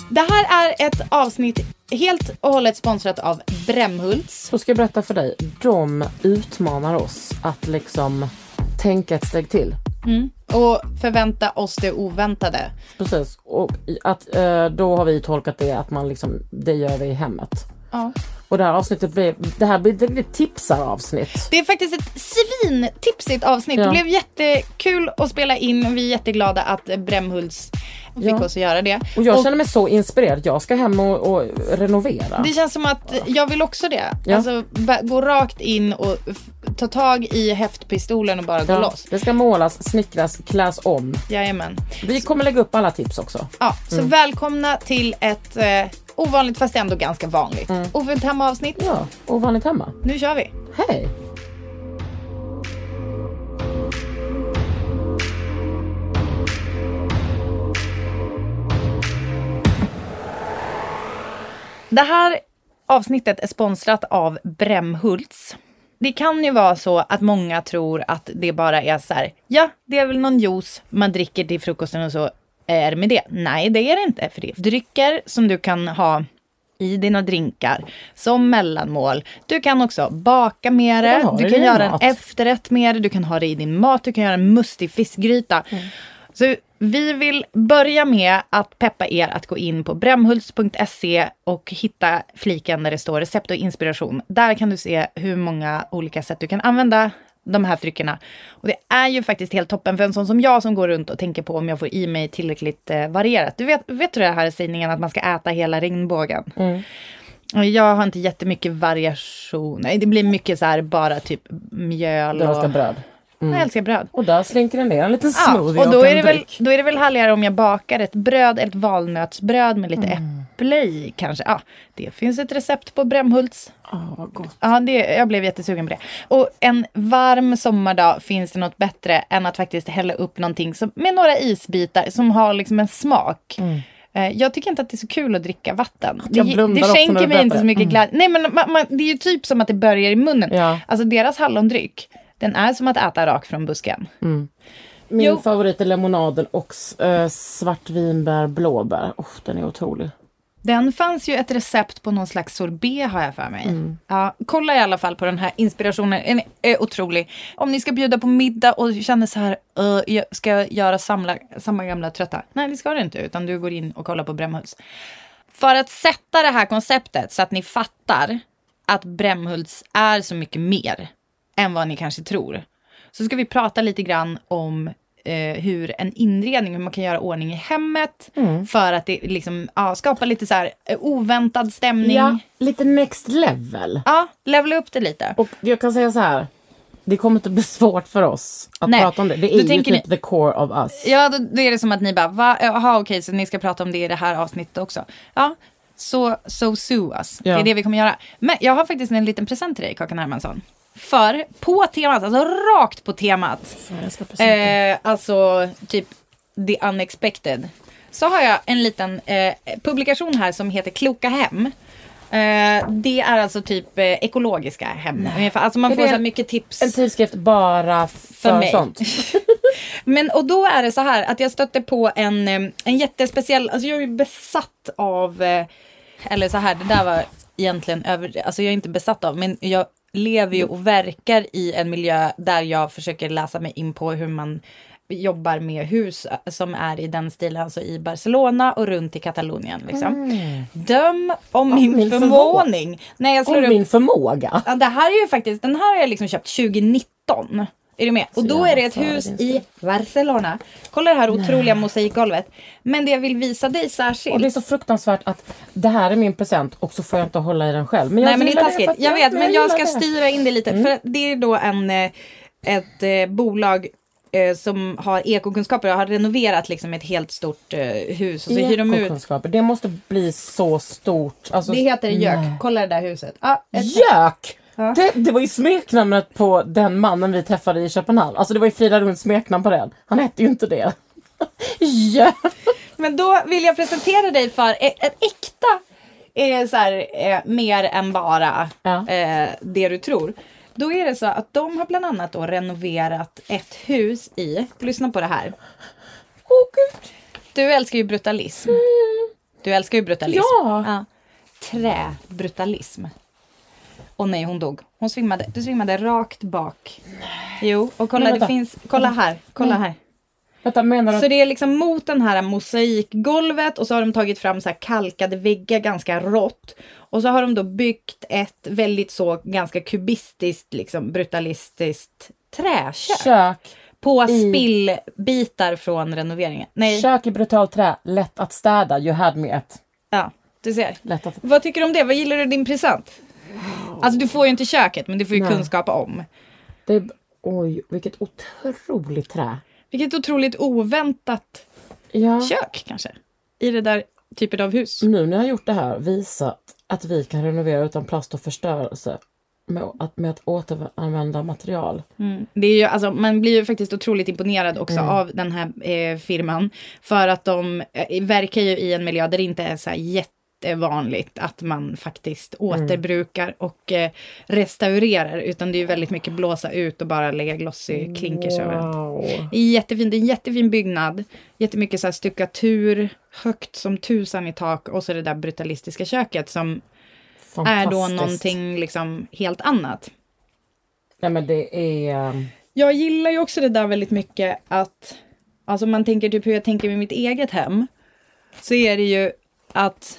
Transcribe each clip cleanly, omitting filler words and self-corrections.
Det här är ett avsnitt helt och hållet sponsrat av Brämhults. Så ska jag berätta för dig. De utmanar oss att liksom tänka ett steg till. Och förvänta oss det oväntade. Precis. Och att, då har vi tolkat det att man liksom, det gör vi i hemmet. Ja. Och det här avsnittet blir ett tipsar-avsnitt. Det är faktiskt ett svintipsigt avsnitt. Ja. Det blev jättekul att spela in och vi är jätteglada att Brämhults fick oss att göra det. Och jag känner mig så inspirerad. Jag ska hem och renovera. Det känns som att jag vill också det. Ja. Alltså gå rakt in och ta tag i häftpistolen och bara gå loss. Det ska målas, snickras, kläs om. Jajamän. Vi kommer lägga upp alla tips också. Ja, så välkomna till ett ovanligt fast ändå ganska vanligt. Ofullt hemma-avsnitt. Ja, ovanligt hemma. Nu kör vi. Hej! Det här avsnittet är sponsrat av Brämhults. Det kan ju vara så att många tror att det bara är så här, ja, det är väl någon juice man dricker till frukosten och så är det med det. Nej, det är det inte. För det är drycker som du kan ha i dina drinkar som mellanmål. Du kan också baka med det. Du kan göra en efterrätt med det. Du kan ha det i din mat. Du kan göra en mustig fiskgryta. Så vi vill börja med att peppa er att gå in på brämhults.se och hitta fliken där det står recept och inspiration. Där kan du se hur många olika sätt du kan använda de här dryckerna. Och det är ju faktiskt helt toppen för en sån som jag som går runt och tänker på om jag får i mig tillräckligt varierat. Du vet du det här sägningen att man ska äta hela regnbågen? Jag har inte jättemycket variation. Det blir mycket så här bara typ mjöl och bröd. Jag älskar bröd. Och där slinker det ner en liten smoothie och då är det väl härligare om jag bakar ett bröd, ett valnötsbröd med lite äpple i kanske. Ja, det finns ett recept på Brämhults. Vad gott. Ja, jag blev jättesugen på det. Och en varm sommardag finns det något bättre än att faktiskt hälla upp någonting med några isbitar som har liksom en smak. Jag tycker inte att det är så kul att dricka vatten. Det skänker mig inte så mycket glädje. Nej, men det är ju typ som att det börjar i munnen. Ja. Alltså deras hallondryck, den är som att äta rakt från busken. Min favorit är lemonaden och svartvinbär, blåbär. Den är otrolig. Den fanns ju ett recept på någon slags sorbet har jag för mig. Ja, kolla i alla fall på den här inspirationen. Den är otrolig. Om ni ska bjuda på middag och känner så här, ska jag göra samma gamla trötta? Nej, det ska du inte, utan du går in och kollar på Brämhults. För att sätta det här konceptet så att ni fattar att Brämhults är så mycket mer än vad ni kanske tror. Så ska vi prata lite grann om hur en inredning, hur man kan göra ordning i hemmet för att det liksom skapar lite så här oväntad stämning. Ja, lite next level. Ja, levela upp det lite. Och jag kan säga så här, det kommer inte bli svårt för oss att prata om det. Det är ju typ the core of us. Ja, då är det som att ni bara, jaha okej, så ni ska prata om det i det här avsnittet också. Ja, so sue us. Ja. Det är det vi kommer göra. Men jag har faktiskt en liten present till dig, Kakan Hermansson. För på temat, alltså rakt på temat, alltså typ the unexpected, så har jag en liten publikation här som heter Kloka hem. Det är alltså typ ekologiska hem. Alltså man får så mycket tips. En tidskrift bara för mig. Sånt. Men och då är det så här att jag stötte på en jättespeciell, alltså jag är ju besatt av, eller så här, det där var egentligen alltså jag är inte besatt av, men jag lever ju och verkar i en miljö där jag försöker läsa mig in på hur man jobbar med hus som är i den stilen, alltså i Barcelona och runt i Katalonien liksom. Döm om min förvåning. När jag slår upp min förmåga. Ja, det här är ju faktiskt, den här har jag liksom köpt 2019. Är du med? Och då är det ett hus i Barcelona. Kolla det här otroliga mosaikgolvet. Men det jag vill visa dig särskilt. Och det är så fruktansvärt att det här är min present och så får jag inte hålla i den själv. Men nej, men det är taskigt. Jag vet, men jag ska styra in det lite. För det är då ett bolag som har ekokunskaper och har renoverat liksom ett helt stort hus. Och så hyr de ut. Det måste bli så stort. Alltså, det heter Jök. Kolla det där huset. Jök! Ja. Det var ju smeknamnet på den mannen vi träffade i Köpenhamn. Alltså det var ju Frida Runds smeknamn på den. Han hette ju inte det. Ja. Men då vill jag presentera dig för ett äkta så här, mer än bara det du tror. Då är det så att de har bland annat då renoverat ett hus i, lyssna på det här. Åh gud. Du älskar ju brutalism. Du älskar ju brutalism. Ja. Träbrutalism. Och nej, hon dog. Hon svimmade. Du svimmade rakt bak. Jo, och kolla, det finns... Kolla här. Kolla här. Vänta, menar du? Så det är liksom mot den här mosaikgolvet och så har de tagit fram så här kalkade väggar ganska rått. Och så har de då byggt ett väldigt så ganska kubistiskt, liksom brutalistiskt träkök. Kök. På spillbitar från renoveringen. Nej. Kök i brutalt trä, lätt att städa. You had me at. Ja, du ser. Lätt att... Vad tycker du om det? Vad gillar du din present? Alltså du får ju inte köket, men du får ju kunskap om. Det är... Oj, vilket otroligt trä. Vilket otroligt oväntat kök kanske. I det där typen av hus. Nu när jag har gjort det här visat att vi kan renovera utan plast och förstörelse. Med att återanvända material. Det är ju, alltså, man blir ju faktiskt otroligt imponerad också av den här firman. För att de verkar ju i en miljö där det inte är så här jättevanligt att man faktiskt återbrukar och restaurerar. Utan det är ju väldigt mycket blåsa ut och bara lägga glossy klinkers överallt. Det är jättefint, det är en jättefin byggnad. Jättemycket så här stuckatur, högt som tusan i tak. Och så det där brutalistiska köket som är då någonting liksom helt annat. Nej, men det är... Jag gillar ju också det där väldigt mycket att... Alltså man tänker typ hur jag tänker med mitt eget hem. Så är det ju att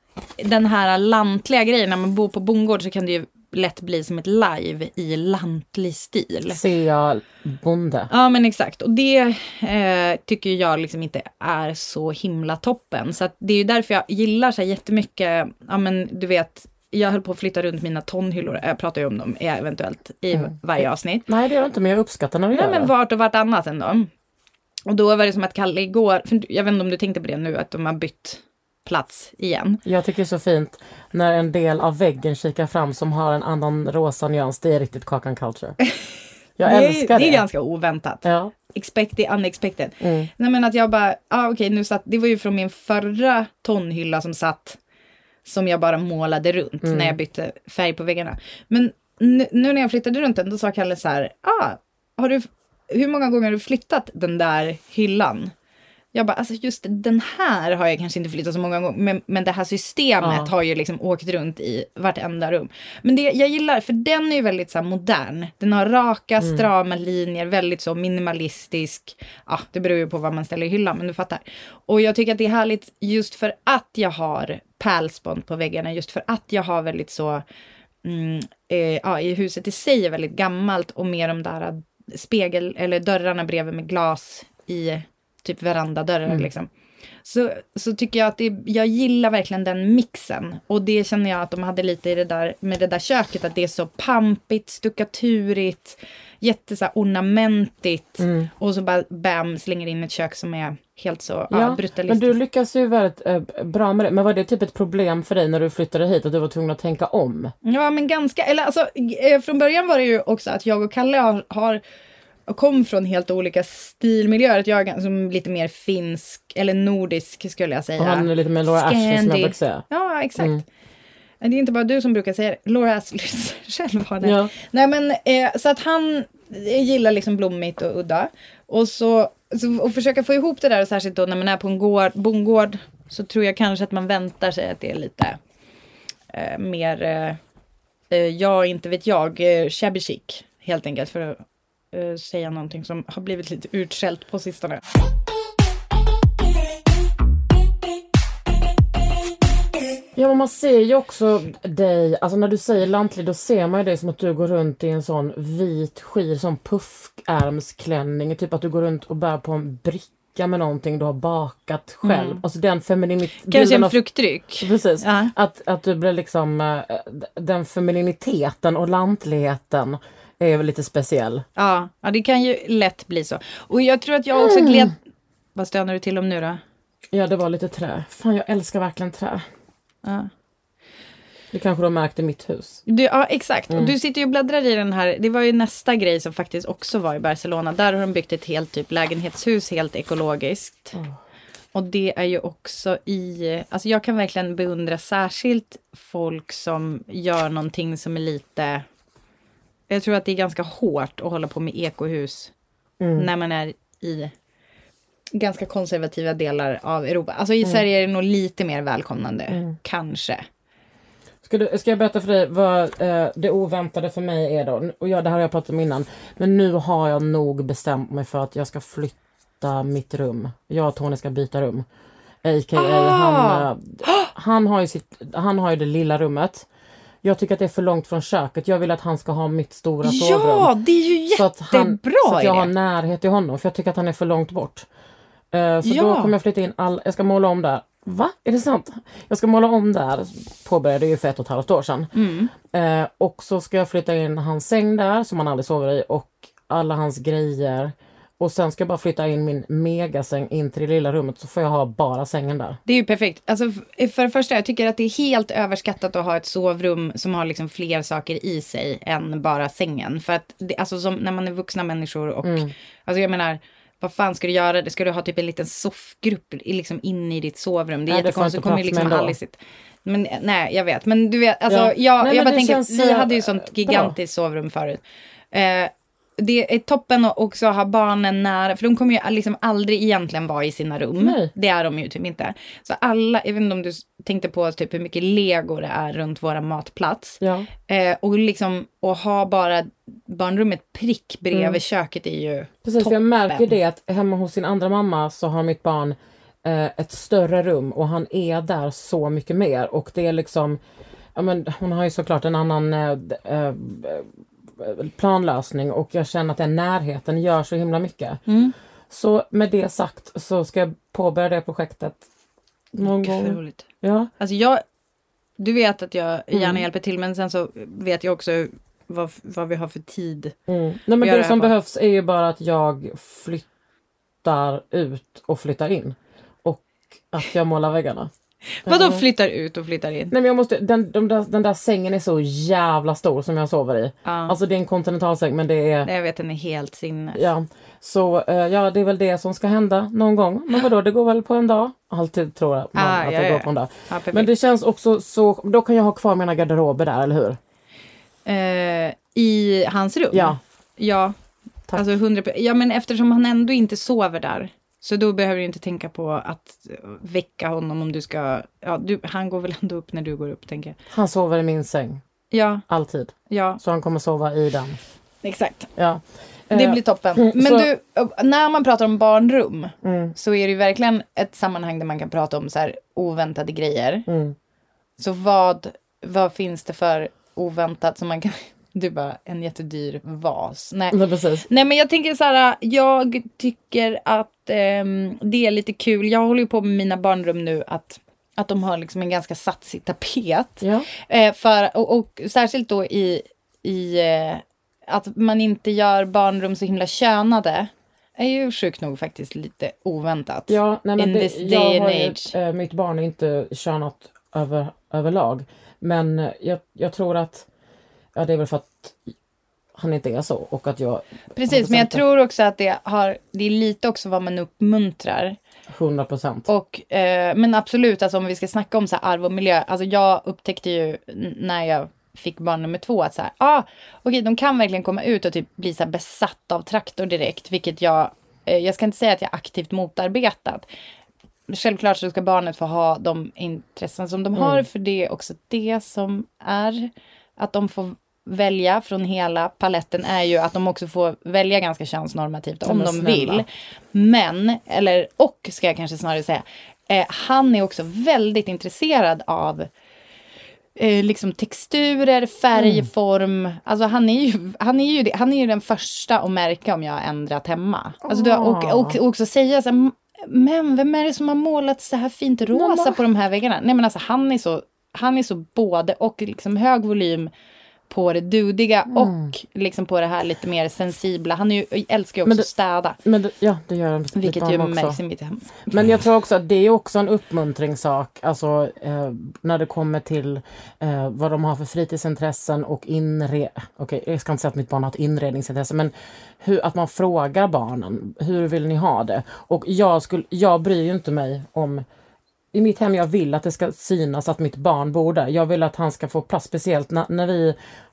den här lantliga grejen, när man bor på bondgård så kan det ju lätt bli som ett live i lantlig stil. Ser jag bonde. Ja, men exakt. Och det tycker jag liksom inte är så himla toppen. Så att det är ju därför jag gillar så här jättemycket... Ja, men du vet... Jag höll på att flytta runt mina tonhyllor. Jag pratar ju om dem eventuellt i varje avsnitt. Nej, det gör jag inte, men jag uppskattar när du gör det. Men vart och vartannat ändå. Och då var det som att Kalle igår... För jag vet inte om du tänkte på det nu, att de har bytt plats igen. Jag tycker det är så fint när en del av väggen kikar fram som har en annan rosa nyans. Det är riktigt Kakan Culture. Jag älskar det. Det är ganska oväntat. Ja. Expected, unexpected. Nej, men att jag bara... okej, nu satt... Det var ju från min förra tonhylla som jag bara målade runt när jag bytte färg på väggarna. Men nu när jag flyttade runt den, då sa Kalle så här, hur många gånger har du flyttat den där hyllan? Jag bara, alltså just den här har jag kanske inte flyttat så många gånger, men det här systemet har ju liksom åkt runt i vartenda rum. Men det jag gillar, för den är ju väldigt så här modern. Den har raka, strama linjer, väldigt så minimalistisk. Ja, det beror ju på vad man ställer i hyllan, men du fattar. Och jag tycker att det är härligt just för att jag har pärlspont på väggarna, just för att jag har väldigt så... i huset i sig är väldigt gammalt och mer de där spegel eller dörrarna bredvid med glas i typ verandadörrar liksom. Så tycker jag att jag gillar verkligen den mixen. Och det känner jag att de hade lite i det där, med det där köket, att det är så pampigt, stuckaturigt, jätte så här ornamentigt. Och så bara bam, slänger in ett kök som är helt så brutalistiskt. Men du lyckas ju väldigt bra med det. Men var det typ ett problem för dig när du flyttade hit, att du var tvungen att tänka om? Ja, men ganska, eller alltså från början var det ju också att jag och Kalle kom från helt olika stilmiljöer. Att jag är som lite mer finsk eller nordisk skulle jag säga. Och han är lite mer Laura Ashley som jag brukar säga. Ja, exakt. Det är inte bara du som brukar säga det. Laura Ashley själv har det. Ja. Nej, men så att han gillar liksom blommigt och udda. Och så försöka få ihop det där, och särskilt då när man är på en bondgård, så tror jag kanske att man väntar sig att det är lite mer inte vet jag, shabby chic helt enkelt, för att säga någonting som har blivit lite utskällt på sistone. Ja, men man ser ju också dig, alltså när du säger lantlig, då ser man ju dig som att du går runt i en sån vit skir, sån puffärmsklänning, typ att du går runt och bär på en bricka med någonting du har bakat själv. Alltså den femininiteten. Kanske en fruktdryck. Precis. Ja. Att du blir liksom den femininiteten och lantligheten är väl lite speciell. Ja, det kan ju lätt bli så. Och jag tror att jag också Vad stönar du till om nu då? Ja, det var lite trä. Fan, jag älskar verkligen trä. Ja. Det kanske du har märkt i mitt hus. Ja, exakt. Och du sitter ju och bläddrar i den här. Det var ju nästa grej som faktiskt också var i Barcelona. Där har de byggt ett helt typ lägenhetshus, helt ekologiskt. Och det är ju också alltså jag kan verkligen beundra särskilt folk som gör någonting som är lite... Jag tror att det är ganska hårt att hålla på med ekohus när man är ganska konservativa delar av Europa. Alltså i Sverige är det nog lite mer välkomnande. Kanske. Ska jag berätta för dig vad det oväntade för mig är då? Och det här har jag pratat om innan. Men nu har jag nog bestämt mig för att jag ska flytta mitt rum. Jag och Tony ska byta rum. A.k.a. Han har ju det lilla rummet. Jag tycker att det är för långt från köket. Jag vill att han ska ha mitt stora sovrum. Ja, det är ju jättebra. Så att jag har närhet till honom. För jag tycker att han är för långt bort. Så då kommer jag flytta in jag ska måla om där. Va? Är det sant? Jag ska måla om där. Påbörjade ju för 1,5 år sedan. Och så ska jag flytta in hans säng där som han aldrig sover i. Och alla hans grejer. Och sen ska jag bara flytta in min megasäng in till det lilla rummet. Så får jag ha bara sängen där. Det är ju perfekt. Alltså för det första, jag tycker att det är helt överskattat att ha ett sovrum som har liksom fler saker i sig än bara sängen. För att, alltså som när man är vuxna människor och, alltså jag menar, vad fan ska du göra? Ska du ha typ en liten soffgrupp liksom inne i ditt sovrum? Det är jättekonstigt. Kommer liksom aldrig sitt. Men nej, jag vet. Men du vet, alltså jag bara tänker, vi hade ju sånt gigantiskt sovrum förut. Det är toppen att också ha barnen nära. För de kommer ju liksom aldrig egentligen vara i sina rum. Nej. Det är de ju typ inte. Så alla, jag vet inte om du tänkte på typ hur mycket lego det är runt våra matplats. Ja. Och liksom att ha bara barnrummet prick bredvid köket är ju precis, toppen. för jag märker det att hemma hos sin andra mamma så har mitt barn ett större rum. Och han är där så mycket mer. Och det är liksom, ja men hon har ju såklart en annan planlösning och jag känner att den närheten gör så himla mycket. Så med det sagt så ska jag påbörja det projektet någon gång. Roligt. Ja. Alltså du vet att jag gärna hjälper till, men sen så vet jag också vad vi har för tid. Nej, men det som behövs är ju bara att jag flyttar ut och flyttar in. Och att jag målar väggarna. Vadå flyttar ut och flyttar in? Nej, men jag måste, den där sängen är så jävla stor som jag sover i. Alltså det är en kontinentalsäng, men det är... Jag vet, den är helt sinnes. Ja, så det är väl det som ska hända någon gång. Men vadå, det går väl på en dag? Alltid tror jag att det går på en dag. Men det känns också så... Då kan jag ha kvar mina garderober där, eller hur? I hans rum? Ja. Tack. Alltså 100%. Ja, men eftersom han ändå inte sover där. Så då behöver du inte tänka på att väcka honom om du ska... Ja, han går väl ändå upp när du går upp, tänker jag. Han sover i min säng. Ja. Alltid. Ja. Så han kommer sova i den. Exakt. Ja. Det blir toppen. Men när man pratar om barnrum så är det ju verkligen ett sammanhang där man kan prata om så här oväntade grejer. Så vad finns det för oväntat som man kan... Du bara, en jättedyr vas. Nej, men jag tänker så här, jag tycker att det är lite kul. Jag håller ju på med mina barnrum nu att de har liksom en ganska satsig tapet. Ja. Och särskilt då i att man inte gör barnrum så himla könade. Är ju sjukt nog faktiskt lite oväntat. Ja, nej, men in this day and age. Mitt barn är inte könat överlag. Men jag tror att det är väl för att han inte är så och att jag... Precis, men jag tror också att det är lite också vad man uppmuntrar. 100%. Och, men absolut, alltså om vi ska snacka om så här arv och miljö. Alltså jag upptäckte ju när jag fick barn nummer 2 att så här, okej, de kan verkligen komma ut och typ bli så här besatt av traktor direkt. Vilket jag ska inte säga att jag aktivt motarbetat. Självklart så ska barnet få ha de intressen som de har. För det är också det som är att de får välja från hela paletten är ju att de också får välja ganska könsnormativt om de vill. Men, och ska jag kanske snarare säga, han är också väldigt intresserad av liksom texturer, färgform. Alltså han är ju den första att märka om jag har ändrat hemma. Alltså och också säga så här, men vem är det som har målat så här fint rosa på de här väggarna? Nej, men alltså han är så både och liksom hög volym på det dudiga och liksom på det här lite mer sensibla. Han älskar ju också att städa. Det gör han. Vilket ju märks i mitt hem. Men jag tror också att det är också en uppmuntringssak. Alltså när det kommer till vad de har för fritidsintressen och Okej, jag ska inte säga att mitt barn har ett inredningsintresse, men att man frågar barnen, hur vill ni ha det? Och jag bryr ju inte mig om... I mitt hem, jag vill att det ska synas att mitt barn bor där. Jag vill att han ska få plats, speciellt när vi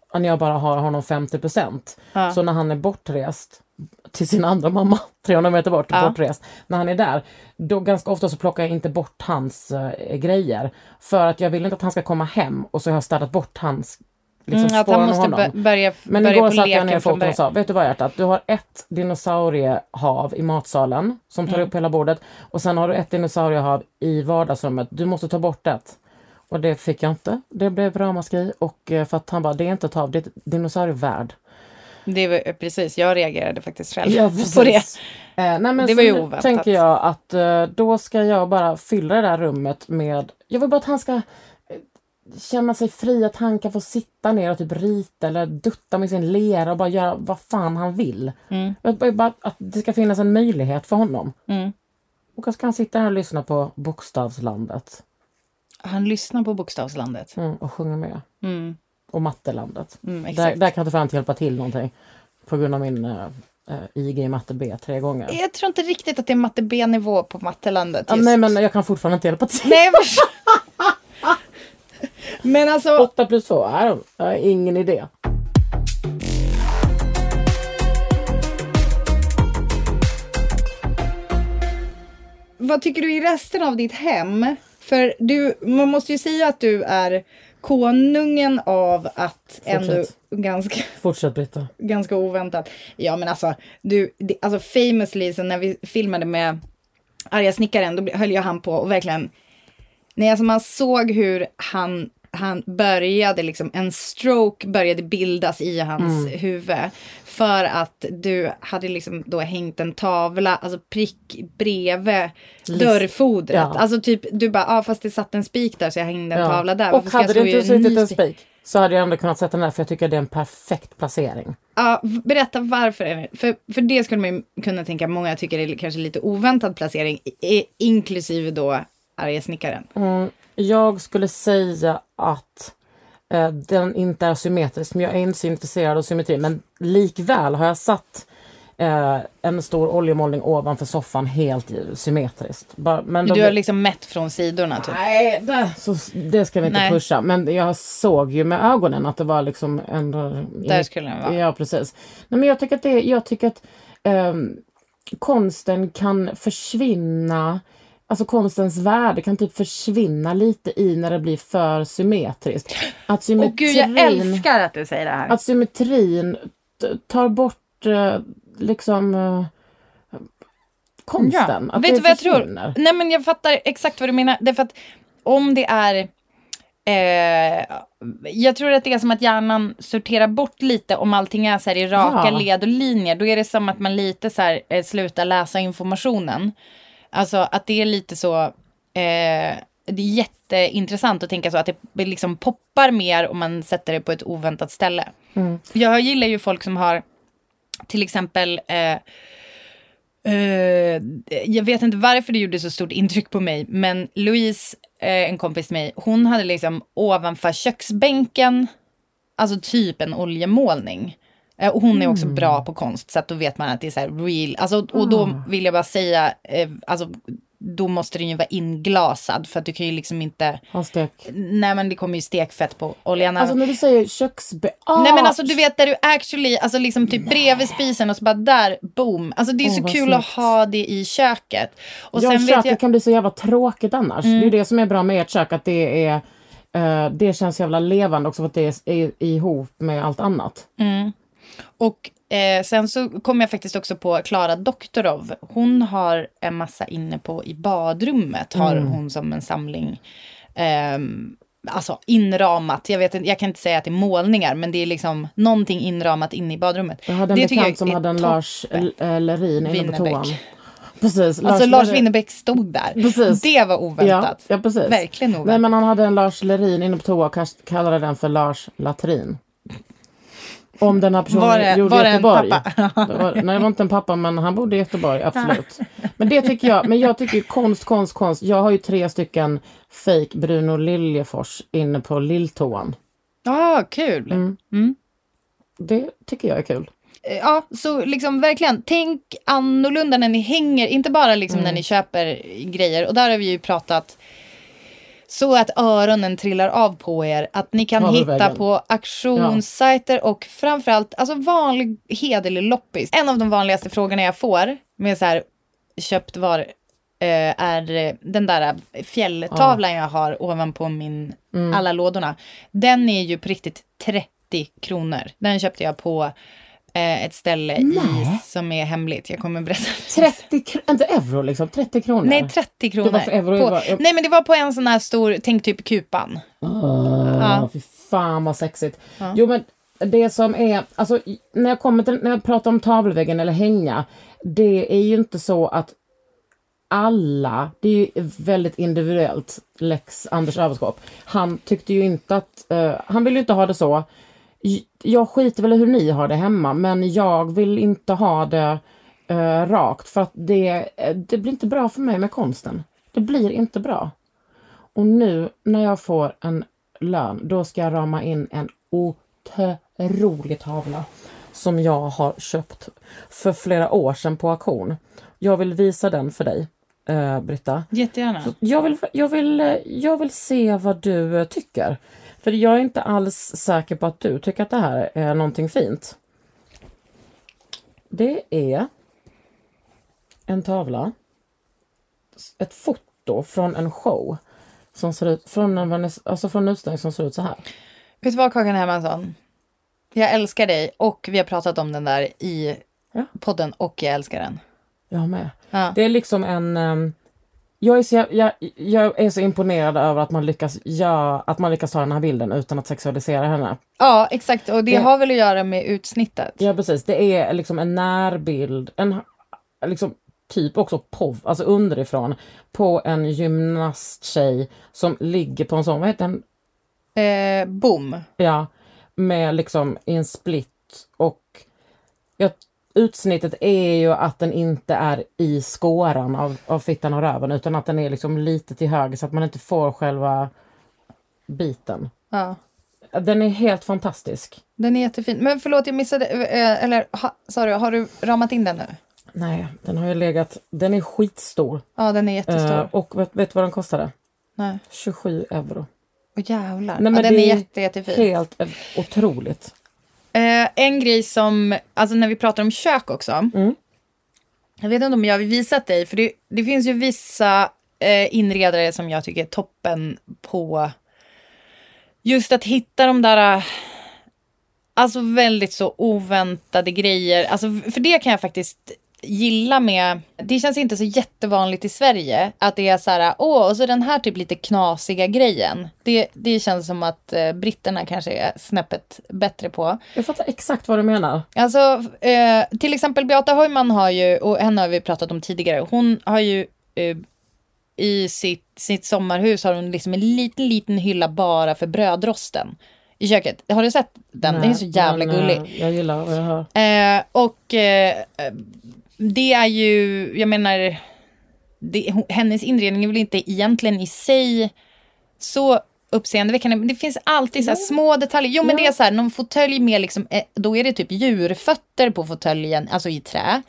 när jag bara har honom 50%. Så när han är bortrest till sin andra mamma, 300 meter bort, bortrest, när han är där, då ganska ofta så plockar jag inte bort hans grejer. För att jag vill inte att han ska komma hem och så har jag städat bort hans att han måste börja men igår satt jag ner foten och sa, vet du vad hjärtat, du har ett dinosauriehav i matsalen som tar upp hela bordet och sen har du ett dinosauriehav i vardagsrummet, du måste ta bort det. Och det fick jag inte, det blev ramaskri och för att han bara, det är inte ett hav, det är ett dinosaurievärld. Det var precis, jag reagerade faktiskt själv på det. Nej, men det var ju oväntat. Tänker jag att då ska jag bara fylla det där rummet med, jag vill bara att han ska känna sig fri, att han kan få sitta ner och typ rita eller dutta med sin lera och bara göra vad fan han vill. Bara att det ska finnas en möjlighet för honom. Och så ska han sitta här och lyssna på Bokstavslandet. Han lyssnar på Bokstavslandet. Och sjunger med. Och Mattelandet. Exakt. Där kan du fan inte hjälpa till någonting. På grund av min IG i matte B 3 gånger. Jag tror inte riktigt att det är matte B-nivå på Mattelandet. Nej, men jag kan fortfarande inte hjälpa till. Nej, men alltså... 8 + 2, jag har ingen idé. Vad tycker du i resten av ditt hem? För man måste ju säga att du är konungen av att ändå Fortsätt Britta. Ganska oväntat. Ja, men alltså, famously, så när vi filmade med Arga snickaren, då höll jag han på och verkligen, man såg hur han började liksom, en stroke började bildas i hans huvud. För att du hade liksom då hängt en tavla, alltså prick bredvid dörrfodret. Ja. Alltså typ, du bara, fast det satt en spik där så jag hängde en tavla där. Och hade det inte suttit en spik så hade jag ändå kunnat sätta den där, för jag tycker det är en perfekt placering. Ja, berätta varför. För det skulle man ju kunna tänka, många tycker det är kanske lite oväntad placering, inklusive då Arga snickaren. Jag skulle säga att den inte är symmetrisk, men jag är inte så intresserad av symmetri. Men likväl har jag satt en stor oljemålning ovanför soffan helt symmetriskt. Men du har liksom mätt från sidorna typ? Nej, det ska vi inte pusha. Men jag såg ju med ögonen att det var liksom ändå... Där skulle den vara. Ja, precis. Nej, men jag tycker att konsten kan försvinna... Alltså konstens värde kan typ försvinna lite i när det blir för symmetriskt. Att symmetrin, gud, jag älskar att du säger det här. Att symmetrin tar bort konsten. Ja. Att vet du vad jag försvinner. tror? Nej, men jag fattar exakt vad du menar. Därför att om det är... jag tror att det är som att hjärnan sorterar bort lite om allting är så här i raka led och linjer. Då är det som att man lite så här slutar läsa informationen. Alltså att det är lite så, det är jätteintressant att tänka så, att det liksom poppar mer om man sätter det på ett oväntat ställe. Jag gillar ju folk som har till exempel, jag vet inte varför det gjorde så stort intryck på mig, men Louise, en kompis med mig, hon hade liksom ovanför köksbänken, alltså typ en oljemålning. Och hon är också bra på konst, så att då vet man att det är så här real. Alltså, och då vill jag bara säga, alltså, då måste den ju vara inglasad, för att du kan ju liksom inte... Ha stek. Nej, men det kommer ju stekfett på oljan. Alltså när du säger Nej, men alltså du vet där du actually, alltså liksom typ bredvid spisen och så bara där, boom. Alltså det är så kul att ha det i köket. Och sen köket kan bli så jävla tråkigt annars. Det är ju det som är bra med ert kök, att det är... det känns jävla levande också, för att det är ihop med allt annat. Och sen så kom jag faktiskt också på Klara Doktorov. Hon har en massa inne på i badrummet. Har hon som en samling. Alltså inramat. Jag kan inte säga att det är målningar. Men det är liksom någonting inramat inne i badrummet. Jag hade en bekant som hade en Lars Lerin inne på toan. Precis. Alltså Lars Winnerbäck stod där. Precis. Det var oväntat. Ja, precis. Verkligen oväntat. Nej, men han hade en Lars Lerin inne på toa och kallade den för Lars Latrin. Om den här personen gjorde Göteborg. Nej, det var inte en pappa, men han bodde i Göteborg, absolut. Men det tycker jag. Men jag tycker konst. Jag har ju 3 stycken fake Bruno Liljefors inne på Lilltoan. Kul. Det tycker jag är kul. Ja, så liksom verkligen, tänk annorlunda när ni hänger, inte bara liksom när ni köper grejer. Och där har vi ju pratat så att öronen trillar av på er. Att ni kan hitta på auktionssajter och framförallt alltså vanlig hederlig loppis. En av de vanligaste frågorna jag får med så här köpt var är den där fjälltavlan jag har ovanpå alla lådorna. Den är ju på riktigt 30 kronor. Den köpte jag på ett ställe som är hemligt. Jag kommer berätta. 30 inte euro liksom, 30 kronor. Nej, 30 kronor. Det var för euro. Nej, men det var på en sån här stor, tänk typ kupan. Fy fan vad sexigt. Jo, men det som är, alltså när jag pratar om tavelväggen eller hänga, det är ju inte så att alla, det är ju väldigt individuellt. Lex Anders Överskåp. Han tyckte ju inte att, han vill ju inte ha det så. Jag skiter väl i hur ni har det hemma, men jag vill inte ha det rakt för att det blir inte bra för mig med konsten. Det blir inte bra. Och nu när jag får en lön, då ska jag rama in en otrolig tavla som jag har köpt för flera år sedan på auktion. Jag vill visa den för dig, Britta. Jättegärna. Så jag vill se vad du tycker. För jag är inte alls säker på att du tycker att det här är någonting fint. Det är en tavla. Ett foto från en show. Som ser ut, från en utställning som ser ut så här. Vet du vad, Kakan Hermansson? Jag älskar dig och vi har pratat om den där i podden och jag älskar den. Jag med. Ja. Det är liksom en... Jag är så imponerad över att man lyckas ta den här bilden utan att sexualisera henne. Ja, exakt. Och det har väl att göra med utsnittet. Ja, precis. Det är liksom en närbild. En liksom typ också POV, alltså underifrån, på en gymnasttjej som ligger på en sån, vad heter den? Boom. Ja, med liksom i en split. Och utsnittet är ju att den inte är i skåran av fittan och röven, utan att den är liksom lite till höger så att man inte får själva biten. Ja. Den är helt fantastisk. Den är jättefin. Men förlåt, jag missade, har du ramat in den nu? Nej, den har ju legat, den är skitstor. Ja, den är jättestor. Och vet du vad den kostade? Nej. 27 euro. Åh jävlar. Nej, men den är jättefin. Helt otroligt. En grej som, alltså när vi pratar om kök också. Jag vet inte om jag har visat dig, för det finns ju vissa inredare som jag tycker är toppen på just att hitta de där alltså väldigt så oväntade grejer. Alltså för det kan jag faktiskt gilla med, det känns inte så jättevanligt i Sverige att det är så här, och så den här typ lite knasiga grejen. Det känns som att britterna kanske är snäppet bättre på. Jag fattar exakt vad du menar. Alltså, till exempel Beata Heumann har ju, och henne har vi pratat om tidigare, hon har ju i sitt sommarhus har hon liksom en liten hylla bara för brödrosten i köket. Har du sett den? Nej, den är så jävla gullig. Jag gillar vad jag hör. Det är ju, jag menar, hennes inredning är väl inte egentligen i sig så uppseendeväckande, men det finns alltid så här små detaljer. Jo, men det är så här, någon fåtölj med liksom, då är det typ djurfötter på fåtöljen, alltså i trä.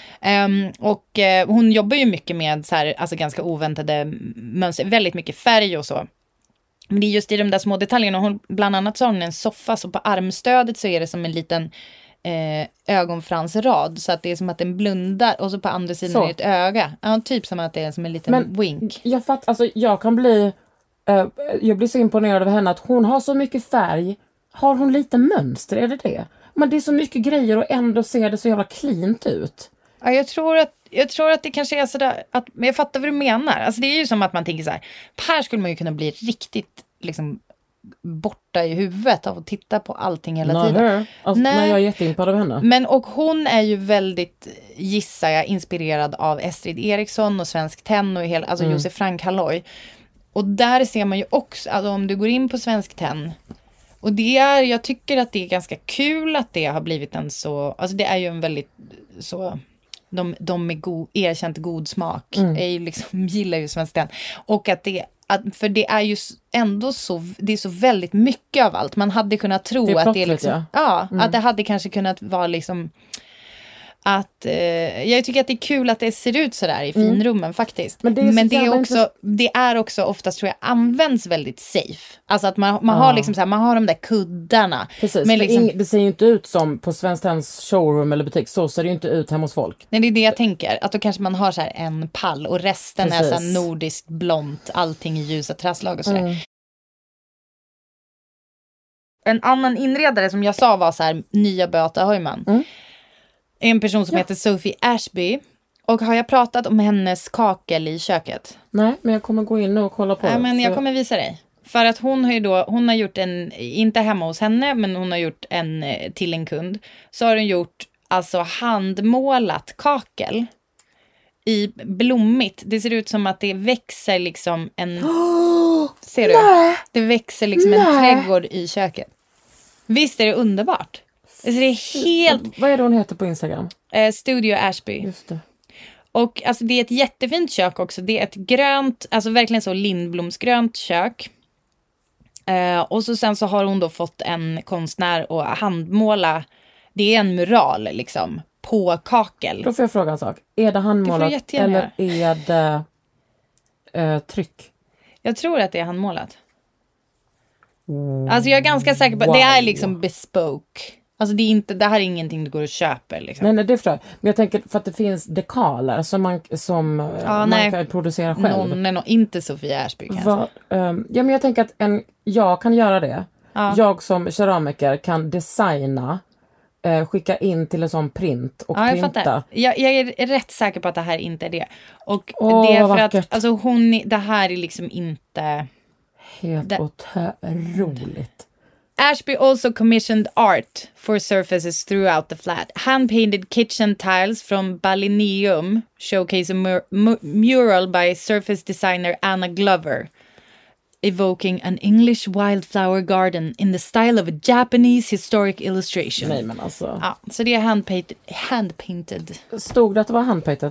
Hon jobbar ju mycket med så här, alltså ganska oväntade mönster, väldigt mycket färg och så. Men det är just i de där små detaljerna. Hon, bland annat så har hon en soffa, så på armstödet så är det som en liten ögonfransrad, så att det är som att den blundar och så på andra sidan är det ett öga. Ja, typ som att det är som en liten wink. Jag fattar, alltså jag blir så imponerad av henne att hon har så mycket färg. Har hon lite mönster, är det? Men det är så mycket grejer och ändå ser det så jävla cleant ut. Ja, jag tror att det kanske är sådär, men jag fattar vad du menar. Alltså det är ju som att man tänker så här skulle man ju kunna bli riktigt liksom borta i huvudet av att titta på allting hela tiden. Alltså, när jag är jätteimpad av henne. Men och hon är ju väldigt, gissar jag, inspirerad av Estrid Eriksson och Svensk Tenn och alltså Josef Frank Halloy. Och där ser man ju också, alltså om du går in på Svensk Tenn, och jag tycker att det är ganska kul att det har blivit en så, alltså det är ju en väldigt så, de med erkänt god smak är ju liksom, gillar ju Svensk Tenn. Och för det är ju ändå så, det är så väldigt mycket av allt. Man hade kunnat tro att det är liksom, att det hade kanske kunnat vara liksom, att jag tycker att det är kul att det ser ut sådär i finrummen faktiskt. Men det är också oftast, tror jag, används väldigt safe. Alltså att man har liksom så här, man har de där kuddarna. Precis, men liksom, det ser ju inte ut som på Svenskt Tenns showroom eller butik, så ser det ju inte ut hemma hos folk. Nej, det är det jag tänker, att då kanske man har så här en pall och resten är så här nordiskt blont, allting i ljusa träslag och sådär. En annan inredare som jag sa var så här nya Beata Heumann. En person som heter Sophie Ashby. Och har jag pratat om hennes kakel i köket? Nej, men jag kommer gå in nu och kolla på det. Men jag kommer visa dig. För att hon har gjort en, inte hemma hos henne, men hon har gjort en till en kund. Så har hon gjort alltså handmålat kakel i blommigt. Det ser ut som att det växer liksom en... ser du? Nej. Det växer liksom en trädgård i köket. Visst är det underbart? Alltså det är helt... Vad är det hon heter på Instagram? Studio Ashby. Just det. Och alltså det är ett jättefint kök också. Det är ett grönt, alltså verkligen så lindblomsgrönt kök. Och så sen så har hon då fått en konstnär att handmåla. Det är en mural liksom på kakel. Då får jag fråga en sak. Är det handmålat eller är det tryck? Jag tror att det är handmålat. Alltså jag är ganska säker på det är liksom bespoke. Alltså det här är ingenting du går och köper liksom. Nej, det förstår jag. Men jag tänker för att det finns dekaler som man kan producera själv. Inte Sofia Ashby kanske. Men jag tänker att jag kan göra det. Ja. Jag som keramiker kan designa, skicka in till en sån print och printa. Jag är rätt säker på att det här inte är det. Och det är för att alltså det här är liksom inte helt otroligt. Ashby also commissioned art for surfaces throughout the flat. Hand-painted kitchen tiles from Balineum showcase a mural by surface designer Anna Glover, evoking an English wildflower garden in the style of a Japanese historic illustration. Nej, men alltså. Ja, så det är handpainted. Stod det att det var handpainted?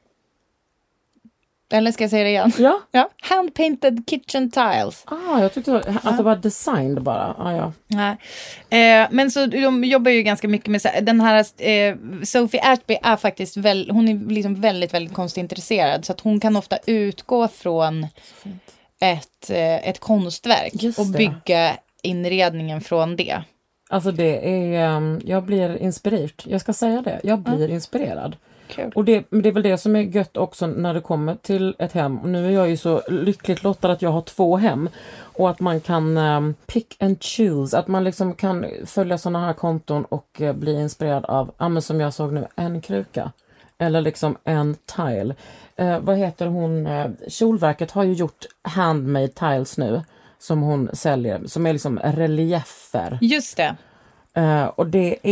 Eller ska jag säga det igen? Ja. Handpainted kitchen tiles. Jag tyckte att det var designed bara. Ja. Nej. Men så de jobbar ju ganska mycket med den här Sophie Ashby är faktiskt hon är liksom väldigt, väldigt konstintresserad. Så att hon kan ofta utgå från ett konstverk och bygga inredningen från det. Alltså det är, jag blir inspirerad. Jag ska säga det, jag blir inspirerad. Cool. Och det är väl det som är gött också när det kommer till ett hem. Och nu är jag ju så lyckligt lottad att jag har 2 hem. Och att man kan pick and choose. Att man liksom kan följa sådana här konton och bli inspirerad av, som jag såg nu, en kruka. Eller liksom en tile. Vad heter hon? Kjolverket har ju gjort handmade tiles nu. Som hon säljer. Som är liksom reliefer. Just det. Och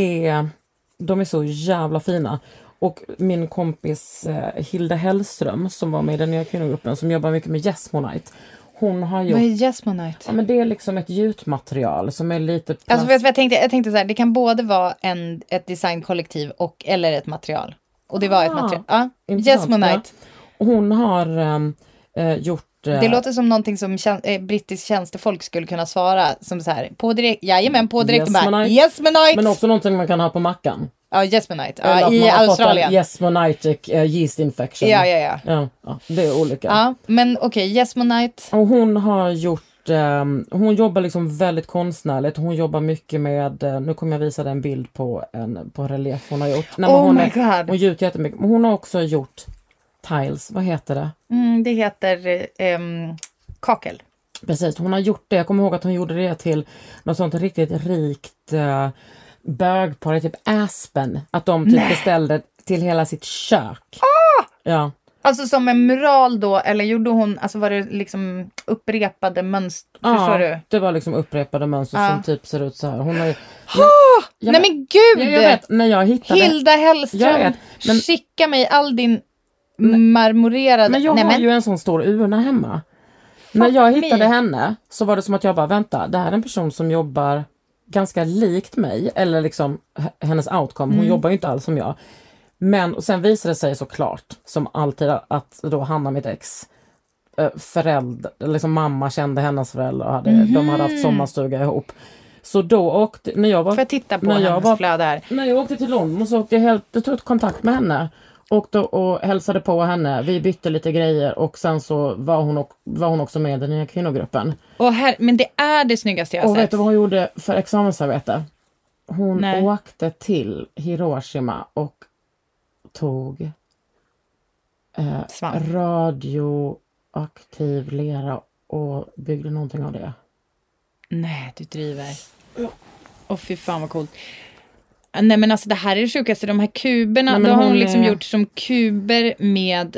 de är så jävla fina. Och min kompis Hilda Hellström som var med i den nya kvinnogruppen som jobbar mycket med Jesmonite. Hon har gjort... Vad är Jesmonite? Ja, men det är liksom ett gjutmaterial som är lite... Alltså jag tänkte så här, det kan både vara ett designkollektiv eller ett material. Och det var ett material. Ja, Jesmonite. Ja. Hon har gjort... Det låter som någonting som brittisk tjänstefolk skulle kunna svara som så här, på direkt. Jesmonite. Men också någonting man kan ha på mackan. Ja, Jesmonite. I Australien. Jesmonitic yeast infection. Ja. Det är olika. Ja, men okej, Jesmonite. Och hon har gjort, hon jobbar liksom väldigt konstnärligt. Hon jobbar mycket med, nu kommer jag visa dig en bild på relief hon har gjort. My God. Hon gjuter jättemycket. Men hon har också gjort tiles, vad heter det? Det heter kakel. Precis, hon har gjort det. Jag kommer ihåg att hon gjorde det till något sånt riktigt rikt bögpar, typ Aspen. Att de typ beställde till hela sitt kök. Ja. Alltså som en mural då, eller gjorde hon, alltså var det liksom upprepade mönster, förstår du? Det var liksom upprepade mönster som typ ser ut så här. Hon har ju... Nej men gud! Jag vet, när jag hittade... Hilda Hellström, skicka mig all din marmorerade... Men jag har ju en sån stor urna hemma. När jag hittade henne så var det som att jag bara, vänta, det här är en person som jobbar ganska likt mig, eller liksom hennes outcome. Hon jobbar ju inte alls som jag. Men och sen visade det sig såklart, som alltid, att då Hanna, mitt ex, liksom mamma kände hennes föräldrar och de hade haft sommarstuga ihop. Så då åkte, när jag var... Får jag titta på hennes flöde här? När jag åkte till London så åkte jag tog kontakt med henne. Åkte och hälsade på henne. Vi bytte lite grejer och sen så var hon också med i den nya kvinnogruppen. Men det är det snyggaste jag har sett. Och vet du vad hon gjorde för examensarbete? Hon åkte till Hiroshima och tog radioaktiv lera och byggde någonting av det. Nej, du driver. Fy fan vad coolt. Nej men alltså det här är det sjukaste. De här kuberna, då har hon liksom gjort som kuber med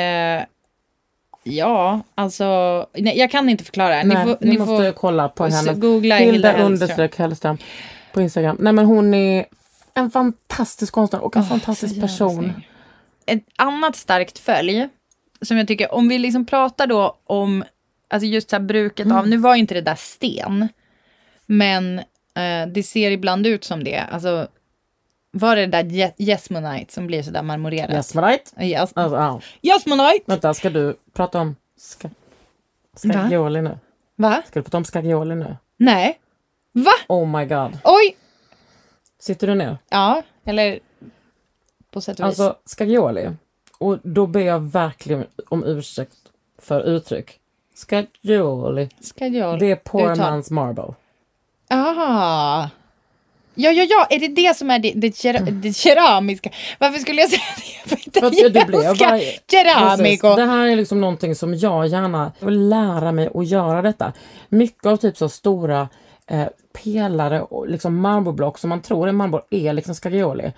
nej, jag kan inte förklara. Ni måste kolla på henne. Googla Hilda Hellström på Instagram. Nej men hon är en fantastisk konstnär och en fantastisk person. Ett annat starkt följ som jag tycker, om vi liksom pratar då om alltså just så här bruket av, nu var inte det där sten, men det ser ibland ut som det. Alltså var det där Jesmonite som blir så där marmorerat? Jesmonite? Yes. Alltså, Jesmonite! Vänta, ska du prata om Scaglioli nu? Va? Ska du prata om Scaglioli nu? Nej. Va? Oh my god. Oj! Sitter du ner? Ja, eller på sätt och vis. Alltså, Scaglioli. Och då ber jag verkligen om ursäkt för uttryck. Scaglioli. Det är poor man's marble. Aha. Ja. Är det som är det keramiska? Varför skulle jag säga det på italienska? Keramico. Det här är liksom någonting som jag gärna vill lära mig att göra detta. Mycket av typ så stora pelare och liksom marmorblock som man tror är marmor är liksom Scaglioli.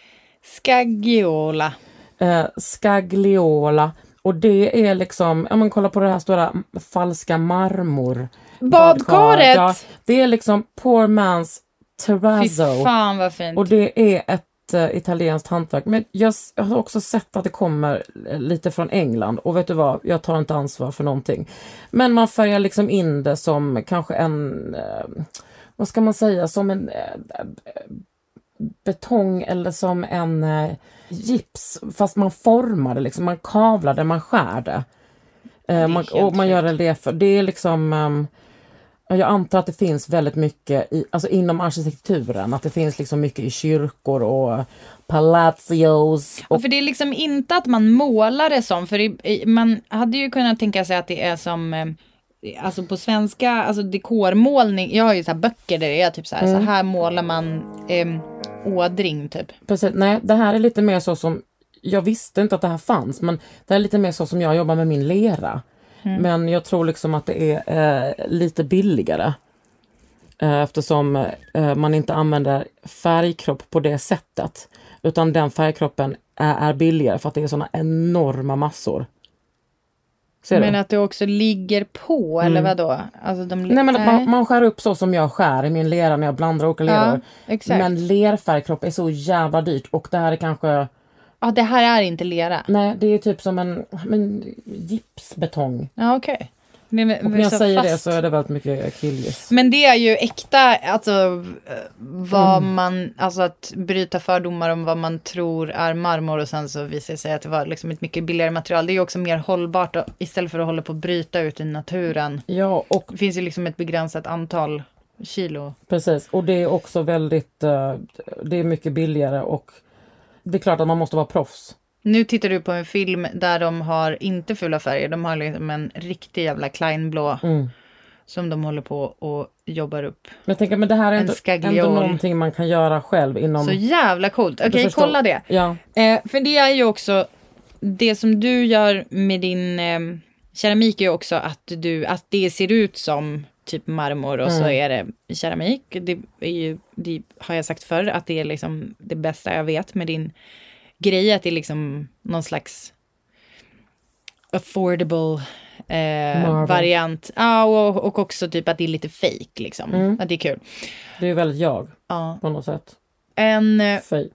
Scagliola. Och det är liksom, ja men kolla på det här stora falska marmor. Badkaret! Ja, det är liksom poor man's terrazzo. Fy fan vad fint. Och det är ett italienskt hantverk. Men jag har också sett att det kommer lite från England. Och vet du vad, jag tar inte ansvar för någonting. Men man färgar liksom in det som kanske en, vad ska man säga, som en betong eller som en gips. Fast man formar det liksom, man kavlar det, man skär det. Man gör det för, det är liksom... Jag antar att det finns väldigt mycket inom arkitekturen, att det finns liksom mycket i kyrkor och palazios. Och för det är liksom inte att man målar det som, för man hade ju kunnat tänka sig att det är som, alltså på svenska, alltså dekormålning, jag har ju så här böcker där det är typ så här målar man ådring typ. Precis, nej det här är lite mer så som, jag visste inte att det här fanns, men det är lite mer så som jag jobbar med min lera. Men jag tror liksom att det är lite billigare. Eftersom man inte använder färgkropp på det sättet. Utan den färgkroppen är billigare för att det är såna enorma massor. Men att det också ligger på, eller vadå? Alltså nej men man skär upp så som jag skär i min lera när jag blandar olika leror. Exakt. Men lerfärgkropp är så jävla dyrt. Och det här är kanske... Ja, det här är inte lera. Nej, det är typ som en gipsbetong. Ja, okej. Och när jag säger det så är det väldigt mycket killis. Men det är ju äkta, alltså vad man, alltså att bryta fördomar om vad man tror är marmor och sen så visar det sig att det var liksom ett mycket billigare material. Det är ju också mer hållbart istället för att hålla på att bryta ut i naturen. Ja, och det finns ju liksom ett begränsat antal kilo. Precis, och det är också väldigt, det är mycket billigare och det är klart att man måste vara proffs. Nu tittar du på en film där de har inte fulla färger. De har liksom en riktig jävla kleinblå som de håller på och jobbar upp. Men jag tänker, men det här är ändå någonting man kan göra själv inom... Så jävla coolt. Okej, kolla det. Ja. För det är ju också det som du gör med din keramik är ju också att det ser ut som typ marmor och så är det keramik. Det har jag sagt förr att det är liksom det bästa jag vet med din grej, att det är liksom någon slags affordable variant. Ja, och också typ att det är lite fake liksom. Att det är kul. Det är väldigt jag på något sätt. Fake.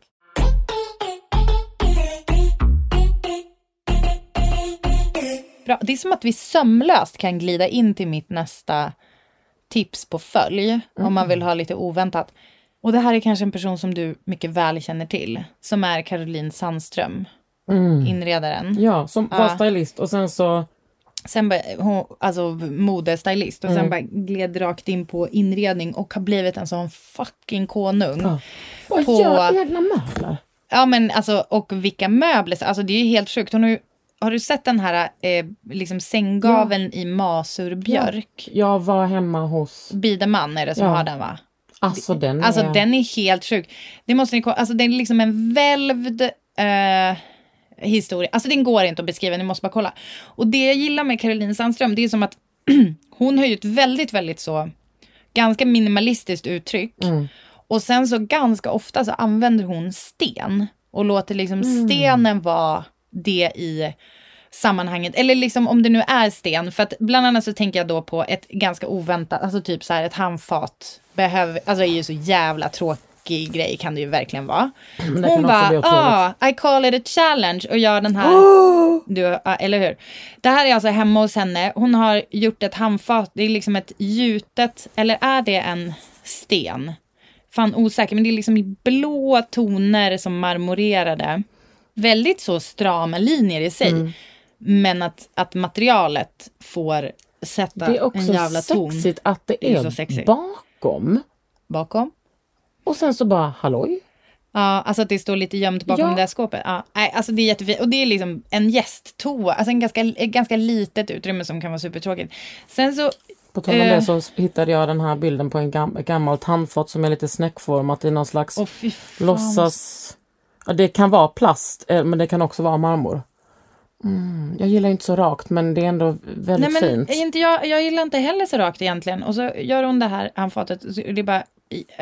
Bra. Det är som att vi sömlöst kan glida in till mitt nästa tips på följ. Om man vill ha lite oväntat. Och det här är kanske en person som du mycket väl känner till. Som är Caroline Sandström. Inredaren. Ja, som var stylist. Och sen så... Sen bara, alltså modestylist. Och sen bara gled rakt in på inredning. Och har blivit en sån fucking konung. Ja. Och gör egna möbler. Ja, men alltså, och vilka möbler. Alltså det är ju helt sjukt. Har du sett den här liksom sänggaveln i masurbjörk? Jag var hemma hos... Biderman är det som har den, va? Alltså den är helt sjuk. Det måste ni kolla. Alltså den är liksom en välvd historia. Alltså den går inte att beskriva, ni måste bara kolla. Och det jag gillar med Caroline Sandström, det är som att hon har ju ett väldigt, väldigt så ganska minimalistiskt uttryck. Och sen så ganska ofta så använder hon sten och låter liksom stenen vara det i sammanhanget. Eller liksom om det nu är sten. För att bland annat så tänker jag då på ett ganska oväntat, alltså typ så här ett handfat alltså är ju så jävla tråkig grej kan det ju verkligen vara. Hon bara, I call it a challenge och gör den här, eller hur? Det här är alltså hemma hos henne. Hon har gjort ett handfat, det är liksom ett gjutet, eller är det en sten? Fan osäker, men det är liksom i blå toner som marmorerade. Väldigt så strama linjer i sig. Men att materialet får sätta en jävla ton. Det är också sexigt att det är så bakom. Och sen så bara, halloj. Ja, alltså att det står lite gömt bakom det där skåpet. Ja, alltså det är jättefint. Och det är liksom en gästtoa. Alltså en ganska litet utrymme som kan vara supertråkigt. Sen så... På tal om det så hittade jag den här bilden på en gammalt handfat som är lite snäckformat i någon slags låtsas... Ja, det kan vara plast, men det kan också vara marmor. Jag gillar inte så rakt, men det är ändå väldigt fint. Jag gillar inte heller så rakt egentligen. Och så gör hon det här handfatet. Det är bara,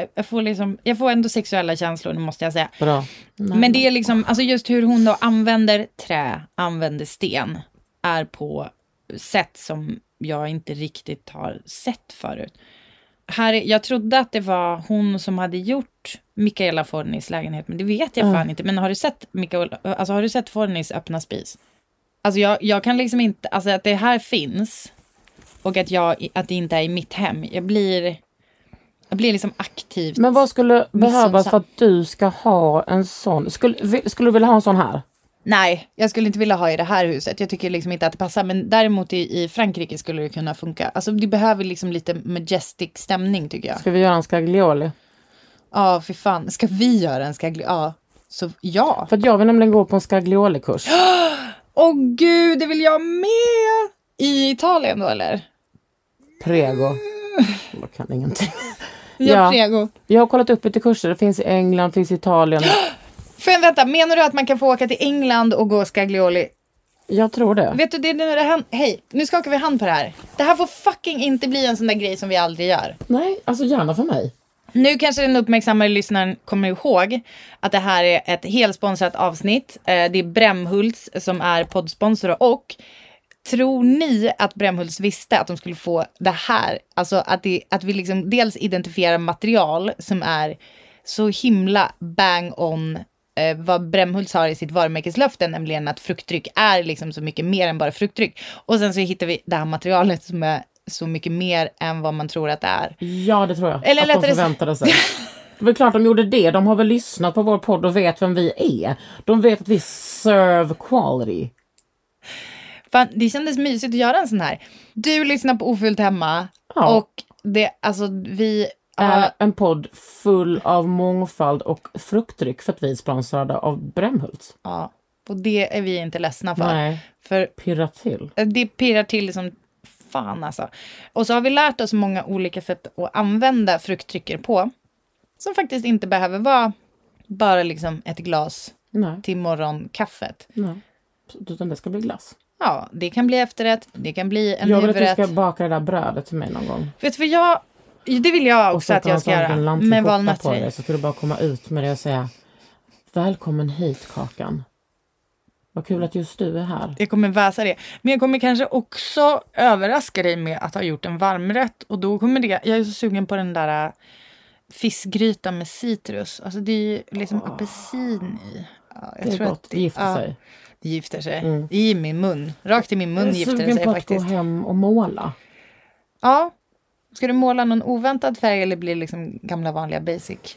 jag får ändå sexuella känslor, måste jag säga. Bra. Men det är liksom, alltså just hur hon då använder trä, använder sten, är på sätt som jag inte riktigt har sett förut. Jag trodde att det var hon som hade gjort Michaela Fornis lägenhet, men det vet jag fan inte. Men har du sett Fornis öppna spis? Alltså jag kan liksom inte, alltså att det här finns och att det inte är i mitt hem. Jag blir liksom aktivt. Men vad skulle behövas för att du ska ha en sån? Skulle du vilja ha en sån här? Nej, jag skulle inte vilja ha i det här huset. Jag tycker liksom inte att det passar. Men däremot i Frankrike skulle det kunna funka. Alltså det behöver liksom lite majestic stämning, tycker jag. Ska vi göra en scaglioli? Ja, för fan. Ska vi göra en scaglioli? Ja, så ja. För att jag vill nämligen gå på en scaglioli-kurs. Åh gud, det vill jag med! I Italien då, eller? Prego. Jag kan ingenting. Prego. Jag har kollat upp lite kurser. Det finns i England, finns i Italien. Vänta, menar du att man kan få åka till England och gå scaglioli? Jag tror det. Vet du, hej, nu skakar vi hand på det här. Det här får fucking inte bli en sån där grej som vi aldrig gör. Nej, alltså gärna för mig. Nu kanske den uppmärksammade lyssnaren kommer ihåg att det här är ett helsponsrat avsnitt. Det är Brämhults som är poddsponsor. Och tror ni att Brämhults visste att de skulle få det här? Alltså att vi liksom dels identifierar material som är så himla bang on vad Brämhults har i sitt varumärkeslöfte, nämligen att fruktdryck är liksom så mycket mer än bara fruktdryck. Och sen så hittar vi det här materialet som är så mycket mer än vad man tror att det är. Ja, det tror jag. Eller att de förväntade sig. Det var klart de gjorde det. De har väl lyssnat på vår podd och vet vem vi är. De vet att vi serve quality. Fan, det kändes mysigt att göra en sån här. Du lyssnar på Ofyllt hemma. Ja. Och det, alltså vi... är en podd full av mångfald och fruktdryck för att vi är sponsrade av Brämhults. Ja, och det är vi inte ledsna för. Nej, för pirrar till. Det pirrar till som fan alltså. Och så har vi lärt oss många olika sätt att använda fruktdrycker på. Som faktiskt inte behöver vara bara liksom ett glas till morgonkaffet. Nej, utan det ska bli glass. Ja, det kan bli efterrätt, det kan bli en huvudrätt. huvudrätt. Jag vill att du ska baka det där brödet till mig någon gång. Vet du vad det vill jag också att jag ska göra. Med valnötter i. Så ska du bara komma ut med det och säga: välkommen hit, Kakan. Vad kul att just du är här. Jag kommer väsa det. Men jag kommer kanske också överraska dig med att ha gjort en varmrätt. Och då kommer det... Jag är så sugen på den där fiskgryta med citrus. Alltså det är liksom apelsin i. Ja, jag det är tror gott. Det gifter sig. Det gifter sig. I min mun. Rakt i min mun gifter det sig faktiskt. Jag är sugen på att gå hem och måla. Ja. Ska du måla någon oväntad färg eller blir det liksom gamla vanliga basic?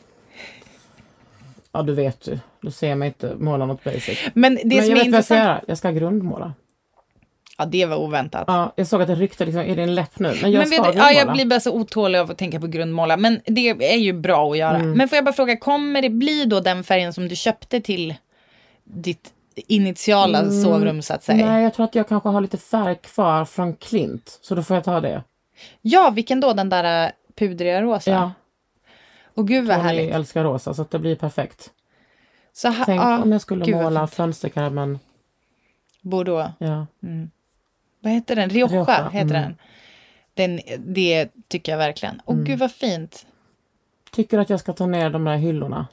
Ja, du vet ju. Du ser mig inte måla något basic. Men jag vet vad jag ska göra. Jag ska grundmåla. Ja, det var oväntat. Ja, jag såg att det ryckte liksom i din läpp nu. Men jag ska ja, jag blir bara så otålig av att tänka på grundmåla. Men det är ju bra att göra. Men får jag bara fråga, kommer det bli då den färgen som du köpte till ditt initiala sovrum så att säga? Nej, jag tror att jag kanske har lite färg kvar från Klint. Så då får jag ta det. Ja, vilken då? Den där pudriga rosa? Ja. Och gud vad Tony härligt. älskar rosa så att det blir perfekt. Så Tänk om jag skulle gud, måla fönsterkarmen. Bordeaux. Ja. Vad heter den? Rioja heter den. Det tycker jag verkligen. Gud vad fint. Tycker du att jag ska ta ner de där hyllorna?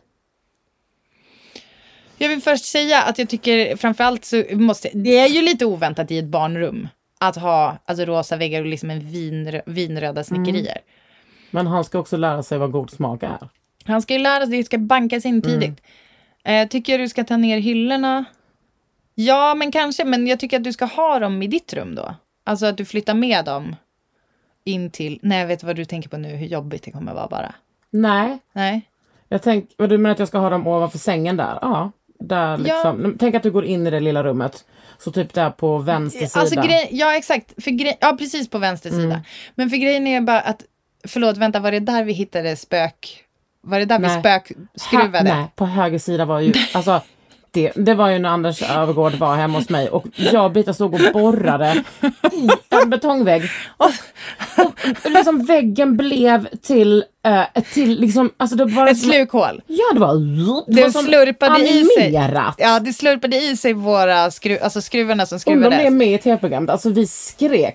Jag vill först säga att jag tycker framförallt så det är ju lite oväntat i ett barnrum att ha alltså rosa väggar och liksom en vinröda snickerier. Men han ska också lära sig vad god smak är. Han ska ju lära sig, det ska bankas in tidigt. Tycker du ska ta ner hyllorna? Ja, men kanske. Men jag tycker att du ska ha dem i ditt rum då. Alltså att du flyttar med dem in till... Nej, jag vet vad du tänker på nu. Hur jobbigt det kommer vara bara. Nej. Jag tänker, du menar att jag ska ha dem ovanför sängen där? Ja. Där liksom. Ja. Tänk att du går in i det lilla rummet. Så typ där på vänster sida. Alltså ja, exakt. Ja, precis på vänster sida. Men för grejen är bara att... Förlåt, vänta. Var det där vi hittade Var det där vi spökskruvade? Nej, på höger sida var ju... Alltså... Det var ju när Anders Övergård var hemma hos mig och jag och Brita stod och borrade i en betongvägg och liksom väggen blev till liksom, alltså det var ett slukhål. Ja, det var det slurpade animerat. I sig. Ja, det slurpade i sig våra skruvarna som skruvades. Och de är med i tv-programmet. Alltså vi skrek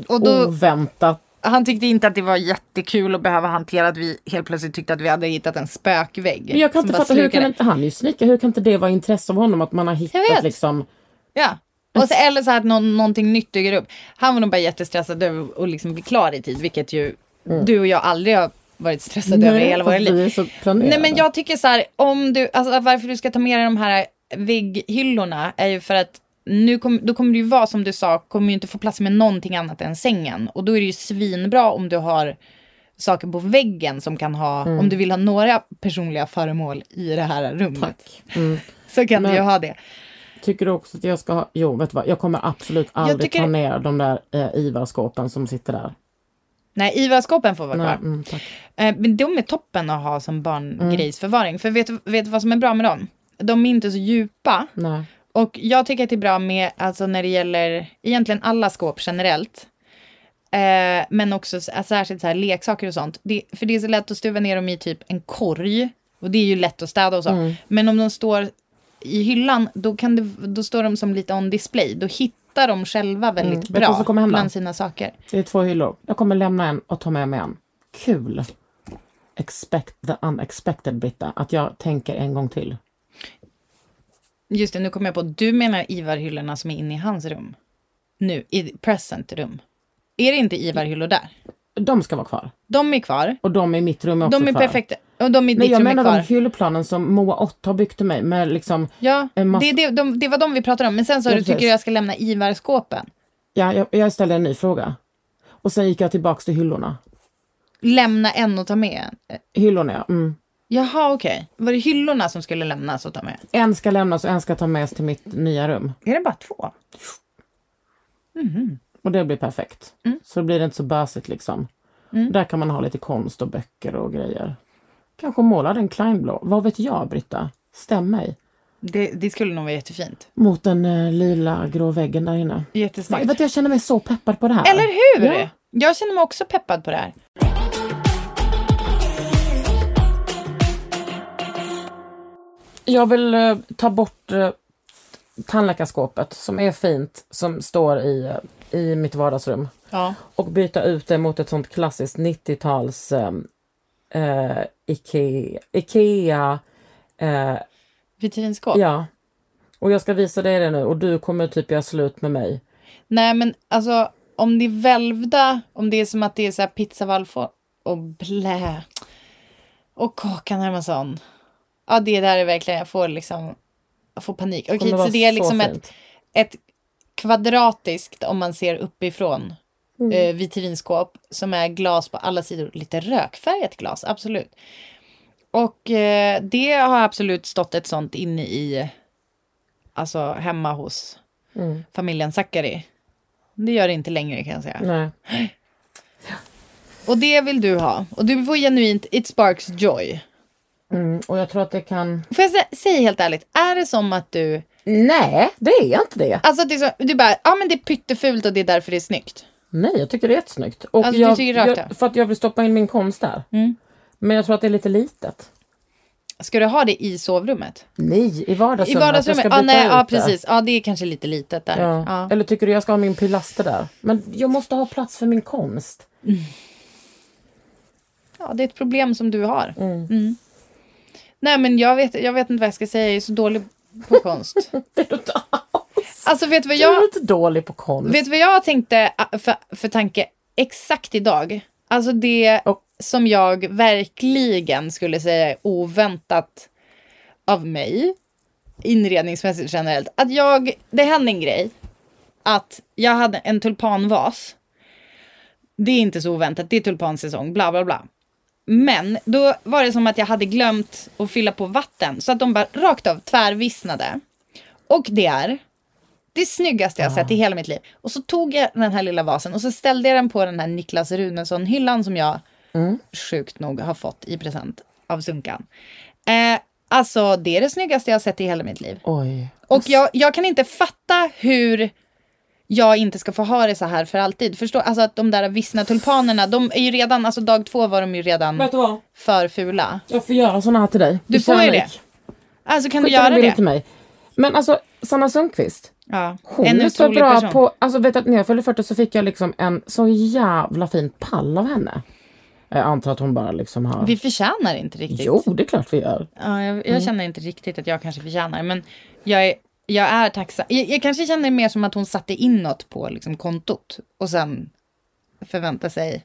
oväntat. Han tyckte inte att det var jättekul att behöva hantera att vi helt plötsligt tyckte att vi hade hittat en spökvägg. Men jag kan inte fatta, han är ju snickare, hur kan inte det vara intresse av honom att man har hittat liksom... Ja, eller så att någonting nytt dyker upp. Han var nog bara jättestressad över att liksom bli klar i tid, vilket ju du och jag aldrig har varit stressade över hela våra liv. Nej, men jag tycker så här, varför du ska ta med dig de här vägghyllorna är ju för att då kommer det ju vara, som du sa, kommer ju inte få plats med någonting annat än sängen. Och då är det ju svinbra om du har saker på väggen som kan ha, om du vill ha några personliga föremål i det här rummet. Tack. Så kan du ju ha det. Tycker du också att jag ska ha, vet du vad, jag kommer absolut aldrig ta ner de där Ivar-skåpen som sitter där. Nej, Ivar-skåpen får vara kvar. Tack. Men de är toppen att ha som barngrejsförvaring. För vet du vad som är bra med dem? De är inte så djupa. Nej. Och jag tycker att det är bra med, alltså när det gäller egentligen alla skåp generellt. Men också särskilt så här leksaker och sånt. För det är så lätt att stuva ner dem i typ en korg. Och det är ju lätt att städa och så. Men om de står i hyllan, då står de som lite on display. Då hittar de själva väldigt bra bland sina saker. Det är 2 hyllor. Jag kommer lämna en och ta med mig en. Kul. Expect the unexpected, Britta. Att jag tänker en gång till. Just det, nu kommer jag på. Du menar Ivar-hyllorna som är inne i hans rum. Nu, i present rum. Är det inte Ivar-hyllor där? De ska vara kvar. De är kvar. Och de i mitt rum är också kvar. De är perfekta. Och de i ditt rum är kvar. Jag menar de hyllplanen som Moa 8 har byggt till mig. Med liksom ja, det var de vi pratade om. Men sen så tycker jag ska lämna Ivar-skåpen. Ja, jag ställde en ny fråga. Och sen gick jag tillbaka till hyllorna. Lämna en och ta med? Hyllorna, ja. Jaha, okej. Var det hyllorna som skulle lämnas och ta med? En ska lämnas och en ska ta med till mitt nya rum. Är det bara 2? Och det blir perfekt. Så blir det inte så bösigt liksom. Där kan man ha lite konst och böcker och grejer. Kanske måla den Kleinblå. Vad vet jag, Britta? Stäm mig. Det skulle nog vara jättefint. Mot den lila grå väggen där inne. Jättesnyggt. Jag känner mig så peppad på det här. Eller hur? Ja. Jag känner mig också peppad på det här. Jag vill ta bort tandläkarskåpet som är fint, som står i mitt vardagsrum. Ja. Och byta ut det mot ett sånt klassiskt 90-tals Ikea vitrinskåp. Ja. Och jag ska visa dig det nu och du kommer typ göra slut med mig. Nej, men alltså om det är välvda, om det är som att det är så här pizzavalfor och blä. Och Kakan Hermansson. Ja, det där är verkligen, jag får panik. Okej, så det är liksom ett kvadratiskt, om man ser uppifrån, vitrinskåp som är glas på alla sidor. Lite rökfärgat glas, absolut. Och det har absolut stått ett sånt inne i, alltså hemma hos familjen Zachary. Det gör det inte längre, kan jag säga. Nej. Och det vill du ha. Och du får genuint, it sparks joy. Och jag tror att det kan... Får jag säga helt ärligt, är det som att du... Nej, det är inte det. Alltså det är så, du bara, men det är pyttefult och det är därför det är snyggt. Nej, jag tycker det är jättesnyggt. Och Alltså, du tycker rakt av. för att jag vill stoppa in min konst där. Men jag tror att det är lite litet. Ska du ha det i sovrummet? Nej, i vardagsrummet. I vardagsrummet? Precis. Ja, det är kanske lite litet där. Ja. Ja. Eller tycker du jag ska ha min pilaster där? Men jag måste ha plats för min konst. Ja, det är ett problem som du har. Nej, men jag vet inte vad jag ska säga. Jag är så dålig på konst. Det är du inte alls. Alltså, vet du vad Du är inte dålig på konst. Vet du vad jag tänkte för tanke exakt idag? Alltså det som jag verkligen skulle säga är oväntat av mig, inredningsmässigt generellt. Att det hände en grej. Att jag hade en tulpanvas. Det är inte så oväntat, det är tulpansäsong, bla bla bla. Men då var det som att jag hade glömt att fylla på vatten. Så att de bara rakt av tvärvissnade. Och det är det snyggaste jag sett i hela mitt liv. Och så tog jag den här lilla vasen och så ställde jag den på den här Niklas Runesson-hyllan som jag sjukt nog har fått i present av Sunkan. Alltså, det är det snyggaste jag sett i hela mitt liv. Oj. Och jag kan inte fatta hur jag inte ska få ha det så här för alltid. Förstår, alltså att de där vissna tulpanerna, de är ju redan, alltså dag 2 var de ju redan för fula. Jag får göra såna här till dig. Du får ju det. Alltså kan du göra det? Till mig. Men alltså, Sanna Sundqvist. Ja, hon en är så bra person. på, alltså vet du att när jag fyllde 40 så fick jag liksom en så jävla fin pall av henne. Jag antar att hon bara liksom har... Vi förtjänar inte riktigt. Jo, det är klart vi gör. Ja, jag känner inte riktigt att jag kanske förtjänar. Men jag är tacksam. Jag kanske känner mer som att hon satte in något på liksom, kontot. Och sen förväntar sig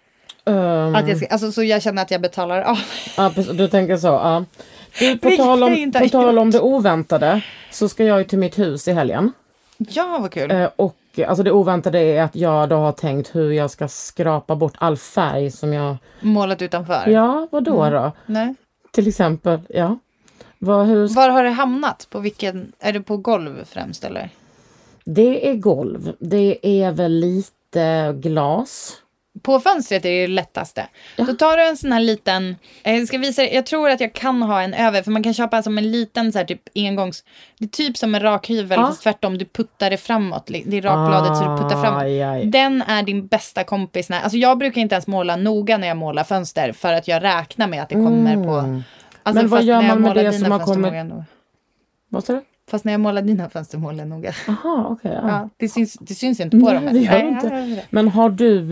att jag ska... Alltså, så jag känner att jag betalar av. Ja, du tänker så, ja. Du, på tal om det oväntade så ska jag ju till mitt hus i helgen. Ja, vad kul. Och alltså det oväntade är att jag då har tänkt hur jag ska skrapa bort all färg som jag... Målat utanför? Ja, vad då? Nej. Till exempel, ja. Var har det hamnat? På vilken... Är det på golv främst, eller? Det är golv. Det är väl lite glas. På fönstret är det lättaste. Ja. Då tar du en sån här liten... Jag ska visa dig. Jag tror att jag kan ha en över. För man kan köpa som en liten så här, typ engångs... Det är typ som en rakhyvel. Fast tvärtom. Du puttar det framåt. Det är rakbladet så du puttar framåt. Aj. Den är din bästa kompis. Alltså jag brukar inte ens måla noga när jag målar fönster. För att jag räknar med att det kommer på... Alltså, men vad gör man med det som har kommit... Vad sa du? Fast när jag målar dina fönster målar jag noga. Aha, okej. Okay, ja. Det syns inte på dem. Det gör inte. Men har du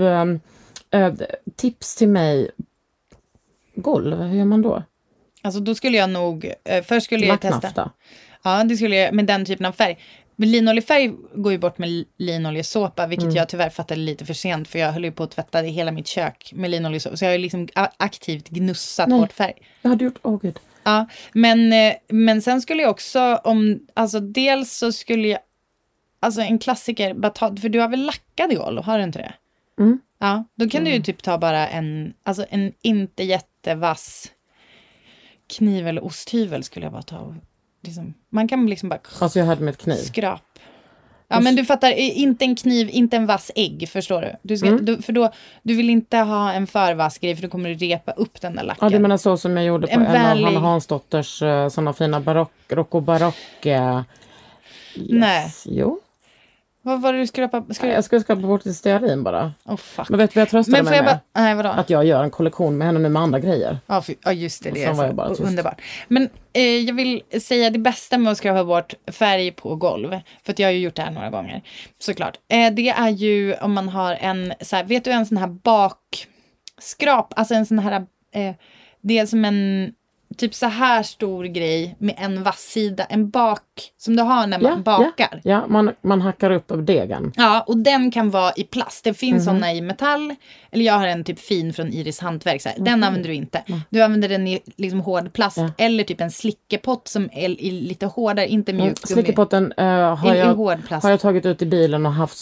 tips till mig? Golv, hur gör man då? Alltså då skulle jag nog... först skulle jag testa. Nafta. Ja, det skulle jag med den typen av färg. Men linoljefärg går ju bort med linoljesåpa, vilket jag tyvärr fattade lite för sent. För jag höll ju på att tvätta hela mitt kök med linoljesåpa. Så jag har ju liksom aktivt gnussat bort färg. Jag hade gjort, gud. Ja, men sen skulle jag också, alltså dels så skulle jag, alltså en klassiker, bara ta, för du har väl lackade golv, har du inte det? Mm. Ja, då kan du ju typ ta bara en inte jättevass kniv eller osthyvel skulle jag bara ta. Liksom, man kan liksom bara... Alltså jag hade med ett kniv. Skrap. Ja, men du fattar, inte en kniv, inte en vass ägg, förstår du? För då, du vill inte ha en för vass grej, för då kommer du repa upp den där lacken. Ja, det menar så som jag gjorde på en av Hanna Hansdotters sådana fina barock. Yes. Nej. Jo. Vad var det du skrapa? Jag skulle skrapa bort lite stearin bara. Oh, fuck. Men vet du vad jag tröstade mig med? Nej, vadå? Att jag gör en kollektion med henne nu med andra grejer. Ja, just det. Det är så bara underbart. Men jag vill säga det bästa med att skrapa bort färg på golv. För att jag har ju gjort det här några gånger. Såklart. Det är ju om man har en, så här, vet du en sån här bakskrap? Alltså en sån här, det är som en... Typ så här stor grej med en vass sida. En bak som du har när man bakar. Ja, man hackar upp av degen. Ja, och den kan vara i plast. Det finns såna i metall. Eller jag har en typ fin från Iris hantverk. Så här. Den använder du inte. Du använder den i liksom hård plast. Ja. Eller typ en slickepott som är lite hårdare. Inte mjuk. Slickepotten har jag tagit ut i bilen och haft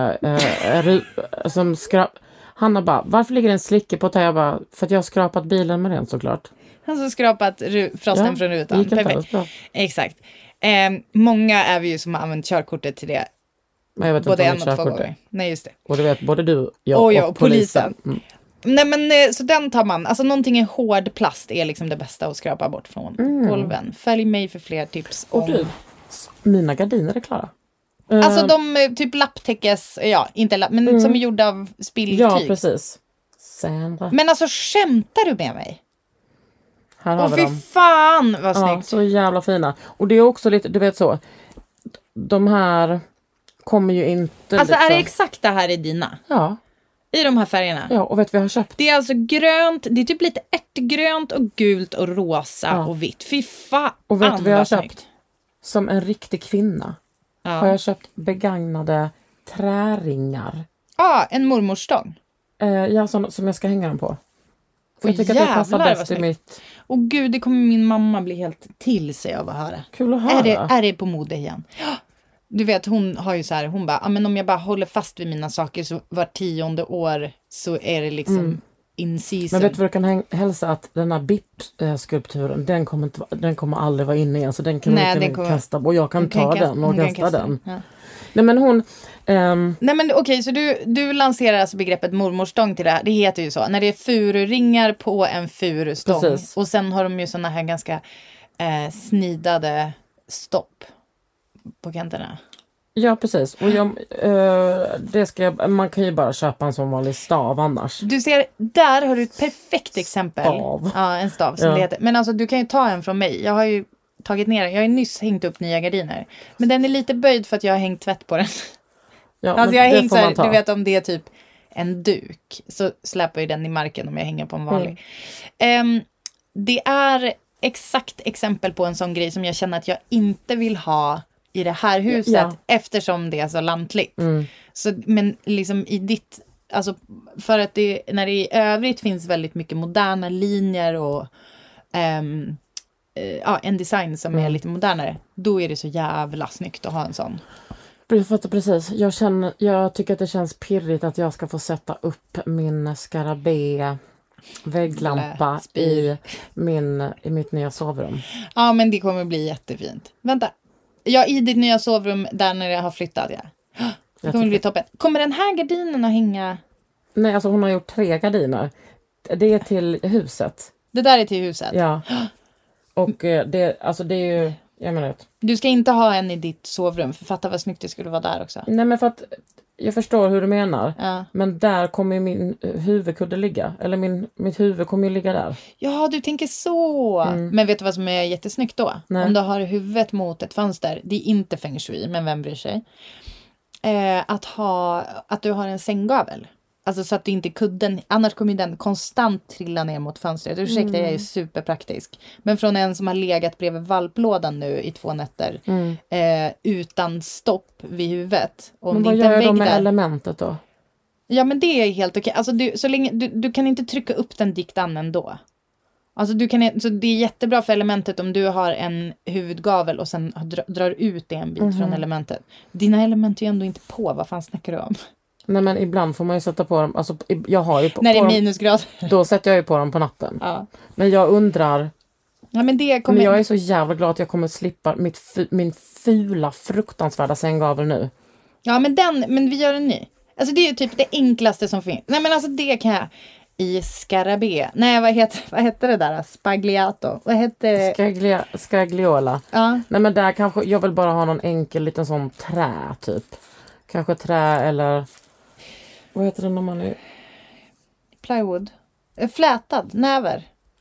som skrap. Hanna bara, varför ligger en slickepott här? Jag bara, för att jag har skrapat bilen med den såklart. Han har skrapat frosten från rutan. Perfekt. Exakt. Många är vi ju som har använt körkortet till det. Men jag vet både inte en och två gånger. Nej, just det. Och du vet, både du, jag och polisen. Mm. Nej, men så den tar man. Alltså någonting i hård plast är liksom det bästa att skrapa bort från golven. Följ mig för fler tips. Och du, mina gardiner är klara. Alltså de typ lapptäckes, inte lapp, men som är gjorda av spilltyg. Ja, precis. Sandra. Men alltså, skämtar du med mig? Här har vi dem. Fy fan vad snyggt. Ja, så jävla fina. Och det är också lite, du vet så, de här kommer ju inte... Alltså är det exakt det här i dina? Ja. I de här färgerna? Ja, och vet vi har köpt? Det är alltså grönt, det är typ lite ärtgrönt och gult och rosa och vitt. Fy fan. Och vet vi har köpt? Snyggt. Som en riktig kvinna har jag köpt begagnade träringar. En mormorsstång. Ja, som jag ska hänga dem på. För jag tycker att det passar bäst i mitt... Och gud, det kommer min mamma bli helt till sig av att höra. Kul att höra. Är det på mode igen? Du vet, hon har ju så här, hon bara, men om jag bara håller fast vid mina saker så var 10:e år så är det liksom in season. Men vet du vad du kan hälsa, att den här BIP-skulpturen, den kommer aldrig vara inne igen, så den kan du kasta, och jag kan ta den och kasta den. Ja. Nej, men hon... Nej, men okej, så du lanserar alltså begreppet mormorstång till det här. Det heter ju så. När det är fururingar på en furustång. Precis. Och sen har de ju såna här ganska snidade stopp på kanterna. Ja, precis. Och man kan ju bara köpa en sån vanlig stav annars. Du ser, där har du ett perfekt exempel. Stav. Ja, en stav som det heter. Men alltså, du kan ju ta en från mig. Jag har ju tagit ner den. Jag har ju nyss hängt upp nya gardiner. Men den är lite böjd för att jag har hängt tvätt på den. Ja, alltså jag har hängt så här, du vet, om det är typ en duk så släpper ju den i marken om jag hänger på en vanlig. Det är exakt exempel på en sån grej som jag känner att jag inte vill ha i det här huset eftersom det är så lantligt. Så, men liksom i ditt, alltså för att när det i övrigt finns väldigt mycket moderna linjer och en design som är lite modernare, då är det så jävla snyggt att ha en sån. Precis. Jag tycker att det känns pirrigt att jag ska få sätta upp min skarabé vägglampa i mitt nya sovrum. Ja, men det kommer bli jättefint. Vänta. Ja, i ditt nya sovrum där när jag har flyttat, det kommer bli toppen. Kommer den här gardinen att hänga? Nej, alltså hon har gjort 3 gardiner. Det är till huset. Det där är till huset? Ja. Och det är ju... Jag menar det. Du ska inte ha en i ditt sovrum, för fatta vad snyggt det skulle vara där också. Nej, men för att jag förstår hur du menar. Ja. Men där kommer ju min huvudkudde ligga. Eller mitt huvud kommer ju ligga där. Ja, du tänker så. Men vet du vad som är jättesnyggt då? Nej. Om du har huvudet mot ett fönster. Det är inte feng shui, men vem bryr sig? Att du har en sänggavel. Alltså så att du inte kudden, annars kommer den konstant trilla ner mot fönstret. Ursäkta, jag är superpraktisk. Men från en som har legat bredvid valplådan nu i 2 nätter. Utan stopp vid huvudet. Och men vad gör de med elementet då? Ja, men det är helt okej. Alltså så länge, du kan inte trycka upp den diktan ändå. Alltså så det är jättebra för elementet om du har en huvudgavel och sen drar ut en bit från elementet. Dina element är ju ändå inte på, vad fan snackar du om? Nej, men ibland får man ju sätta på dem. Alltså, jag har ju när det är minusgrad. Då sätter jag ju på dem på natten. Ja. Men jag undrar... Ja, men jag är så jävla glad att jag kommer slippa min fula, fruktansvärda sänggavel nu. Ja, men vi gör en ny. Alltså det är ju typ det enklaste som finns. Nej, men alltså det kan jag... I skarabé. Nej, vad heter det där? Spagliato. Vad heter Scagliola. Ja. Nej, men där kanske... Jag vill bara ha någon enkel liten sån trä, typ. Kanske trä eller... Vad heter det när man är... Plywood. Flätad. Näver.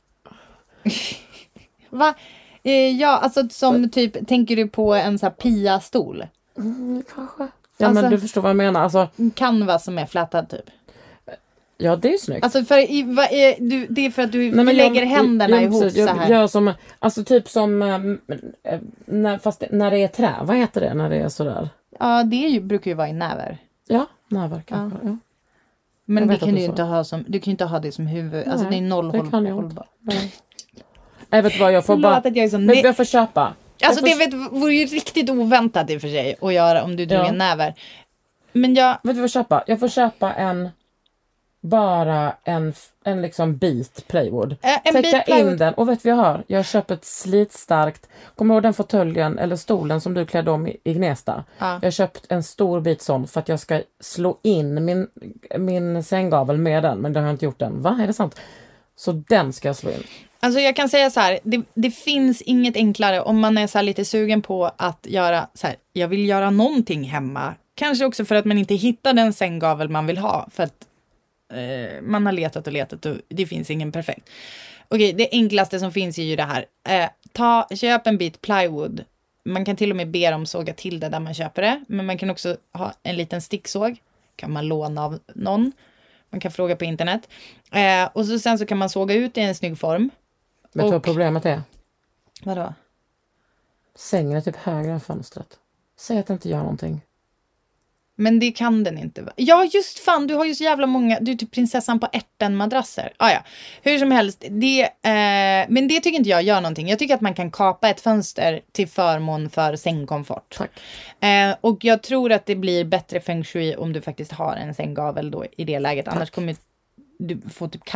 Va? Ja, alltså som typ... Tänker du på en sån här pia-stol? Kanske. Ja, alltså, men du förstår vad jag menar. Alltså... Canvas som är flätad typ. Ja, det är snyggt. Alltså det är för att du lägger händerna ihop så här. Ja, som... Alltså typ som... när det är trä. Vad heter det när det är sådär? Ja, det brukar ju vara i näver. Ja, näver kanske. Ja. Men det kan du ju inte ha som... Du kan ju inte ha det som huvud. Nej, alltså det är noll hållbar. Jag vet vad, jag får bara... Jag får köpa. Alltså det vore ju riktigt oväntat i och för sig att göra om du drog en näver. Men jag... Vet du vad jag får köpa? Jag får köpa en bara en liksom bit plywood. En Täcka bit plywood. in den. Och vet vi har? Jag köper ett slitstarkt. Kommer du ihåg den fåtöljen eller stolen som du klädde om i Gnesta? Ja. Jag har köpt en stor bit sån för att jag ska slå in min sänggavel med den. Men det har jag inte gjort än. Va? Är det sant? Så den ska jag slå in. Alltså jag kan säga så här, det finns inget enklare om man är så här lite sugen på att göra så här, jag vill göra någonting hemma. Kanske också för att man inte hittar den sänggavel man vill ha. För att man har letat och det finns ingen perfekt. Okej, det enklaste som finns är ju det här. Köp en bit plywood. Man kan till och med be dem såga till det där man köper det. Men man kan också ha en liten sticksåg. Kan man låna av någon. Man kan fråga på internet. Och sen så kan man såga ut i en snygg form. Vet du vad problemet är? Vadå? Sängen är typ högre än fönstret. Säg att det inte gör någonting. Men det kan den inte. Ja, just fan. Du har ju så jävla många. Du är typ prinsessan på ärten-madrasser. Ja. Hur som helst. Men det tycker inte jag gör någonting. Jag tycker att man kan kapa ett fönster till förmån för sängkomfort. Tack. Och jag tror att det blir bättre feng shui om du faktiskt har en sänggavel då i det läget. Tack. Annars kommer du få typ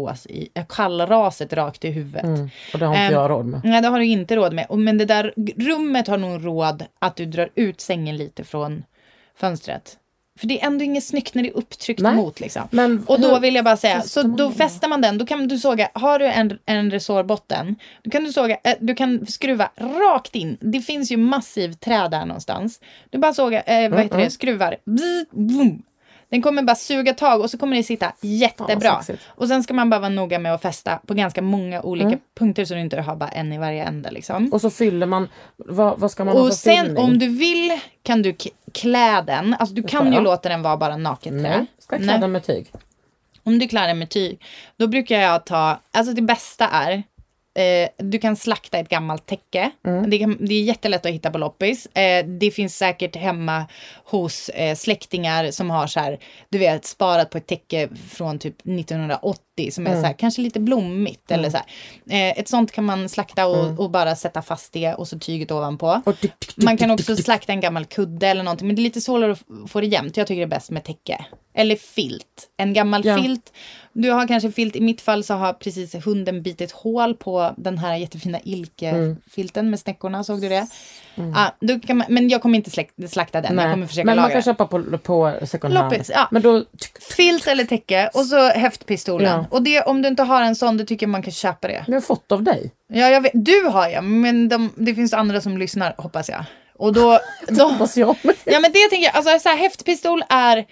kallraset rakt i huvudet. Och det har inte jag råd med. Nej, det har du inte råd med. Men det där rummet har nog råd att du drar ut sängen lite från fönstret. För det är ändå inget snyggt när det är upptryckt mot liksom. Men och då vill jag bara säga, så då fäster man den, då kan du såga, har du en resårbotten, då kan du såga, du kan skruva rakt in. Det finns ju massiv träd där någonstans. Du bara såga, skruvar. Bzz, boom. Den kommer bara suga tag och så kommer det sitta jättebra. Och sen ska man bara vara noga med att fästa på ganska många olika punkter så du inte har bara en i varje ände liksom. Och så fyller man, vad ska man ha för Och sen fyllning? om du vill kan du klä den. Alltså du kan ju låta den vara bara naket trä. Ska jag klä den med tyg? Om du klär den med tyg, då brukar jag ta, alltså det bästa är du kan slakta ett gammalt täcke. Det är jättelätt att hitta på loppis. Det finns säkert hemma hos släktingar som har så här, du vet, sparat på ett täcke från typ 1980 som är så här, kanske lite blommigt eller så här. Ett sånt kan man slakta och bara sätta fast det och så tyget ovanpå. Man kan också slakta en gammal kudde eller någonting, men det är lite svårare att få det jämnt. Jag tycker det är bäst med täcke. Eller filt. En gammal filt. Du har kanske filt. I mitt fall så har precis hunden bitit hål på den här jättefina ilkefilten med snäckorna. Såg du det? Då kan man, men jag kommer inte slakta den. Jag kommer försöka men man laga. kan köpa på second hand. Loppis, ja. Men då... Filt eller täcke. Och så häftpistolen. Ja. Och det, om du inte har en sån, då tycker jag man kan köpa det. Jag har fått av dig. Ja, jag vet. Du har jag. Men det finns andra som lyssnar, hoppas jag. Och då hoppas jag. Ja, men det tänker jag. Alltså så här, häftpistol är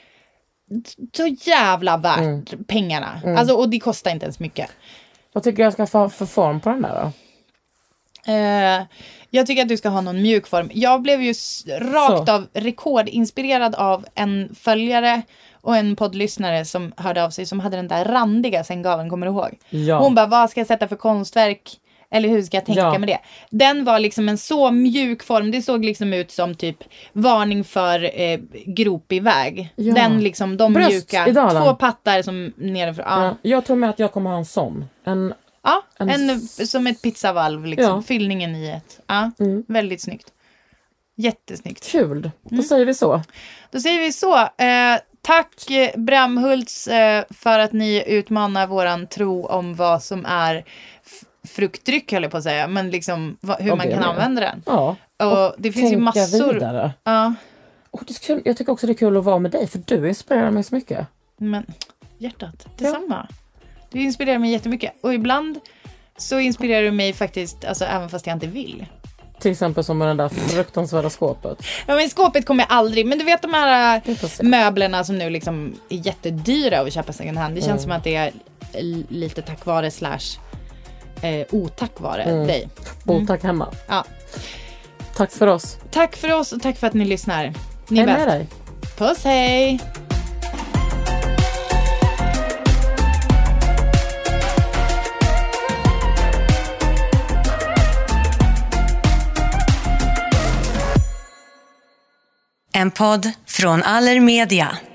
så jävla värt pengarna. Alltså, och det kostar inte ens mycket. Vad tycker jag ska få för form på den där då? Jag tycker att du ska ha någon mjuk form. Jag blev ju rakt av rekordinspirerad av en följare och en poddlyssnare som hörde av sig som hade den där randiga sänggaveln, kommer du ihåg? Ja. Hon bara, vad ska jag sätta för konstverk? Eller hur ska jag tänka med det? Den var liksom en så mjuk form. Det såg liksom ut som typ varning för gropig väg. Ja. Den liksom, de bröst mjuka. Idag, 2 pattar som nerifrån. Ja. Jag tror med att jag kommer ha en sån. Som ett pizzavalv liksom. Ja. Fyllningen i ett. Ja, väldigt snyggt. Jättesnyggt. Kul. Då säger vi så. Tack Bramhults för att ni utmanar våran tro om vad som är fruktdryck, höll jag på att säga, men liksom hur man kan använda den. Ja. Och det finns ju massor. Vidare. Ja. Det är kul. Jag tycker också det är kul att vara med dig, för du inspirerar mig så mycket. Men hjärtat, detsamma. Du inspirerar mig jättemycket. Och ibland så inspirerar du mig faktiskt, alltså även fast jag inte vill. Till exempel som med den där fruktansvärda skåpet. Ja, men skåpet kommer jag aldrig. Men du vet de här möblerna som nu liksom är jättedyra att köpa second hand. Det känns som att det är lite tack vare / otack vare dig. Otack hemma. Ja. Tack för oss. Tack för oss och tack för att ni lyssnar. Ni är bäst. Med dig. Puss, hej! En podd från Allermedia.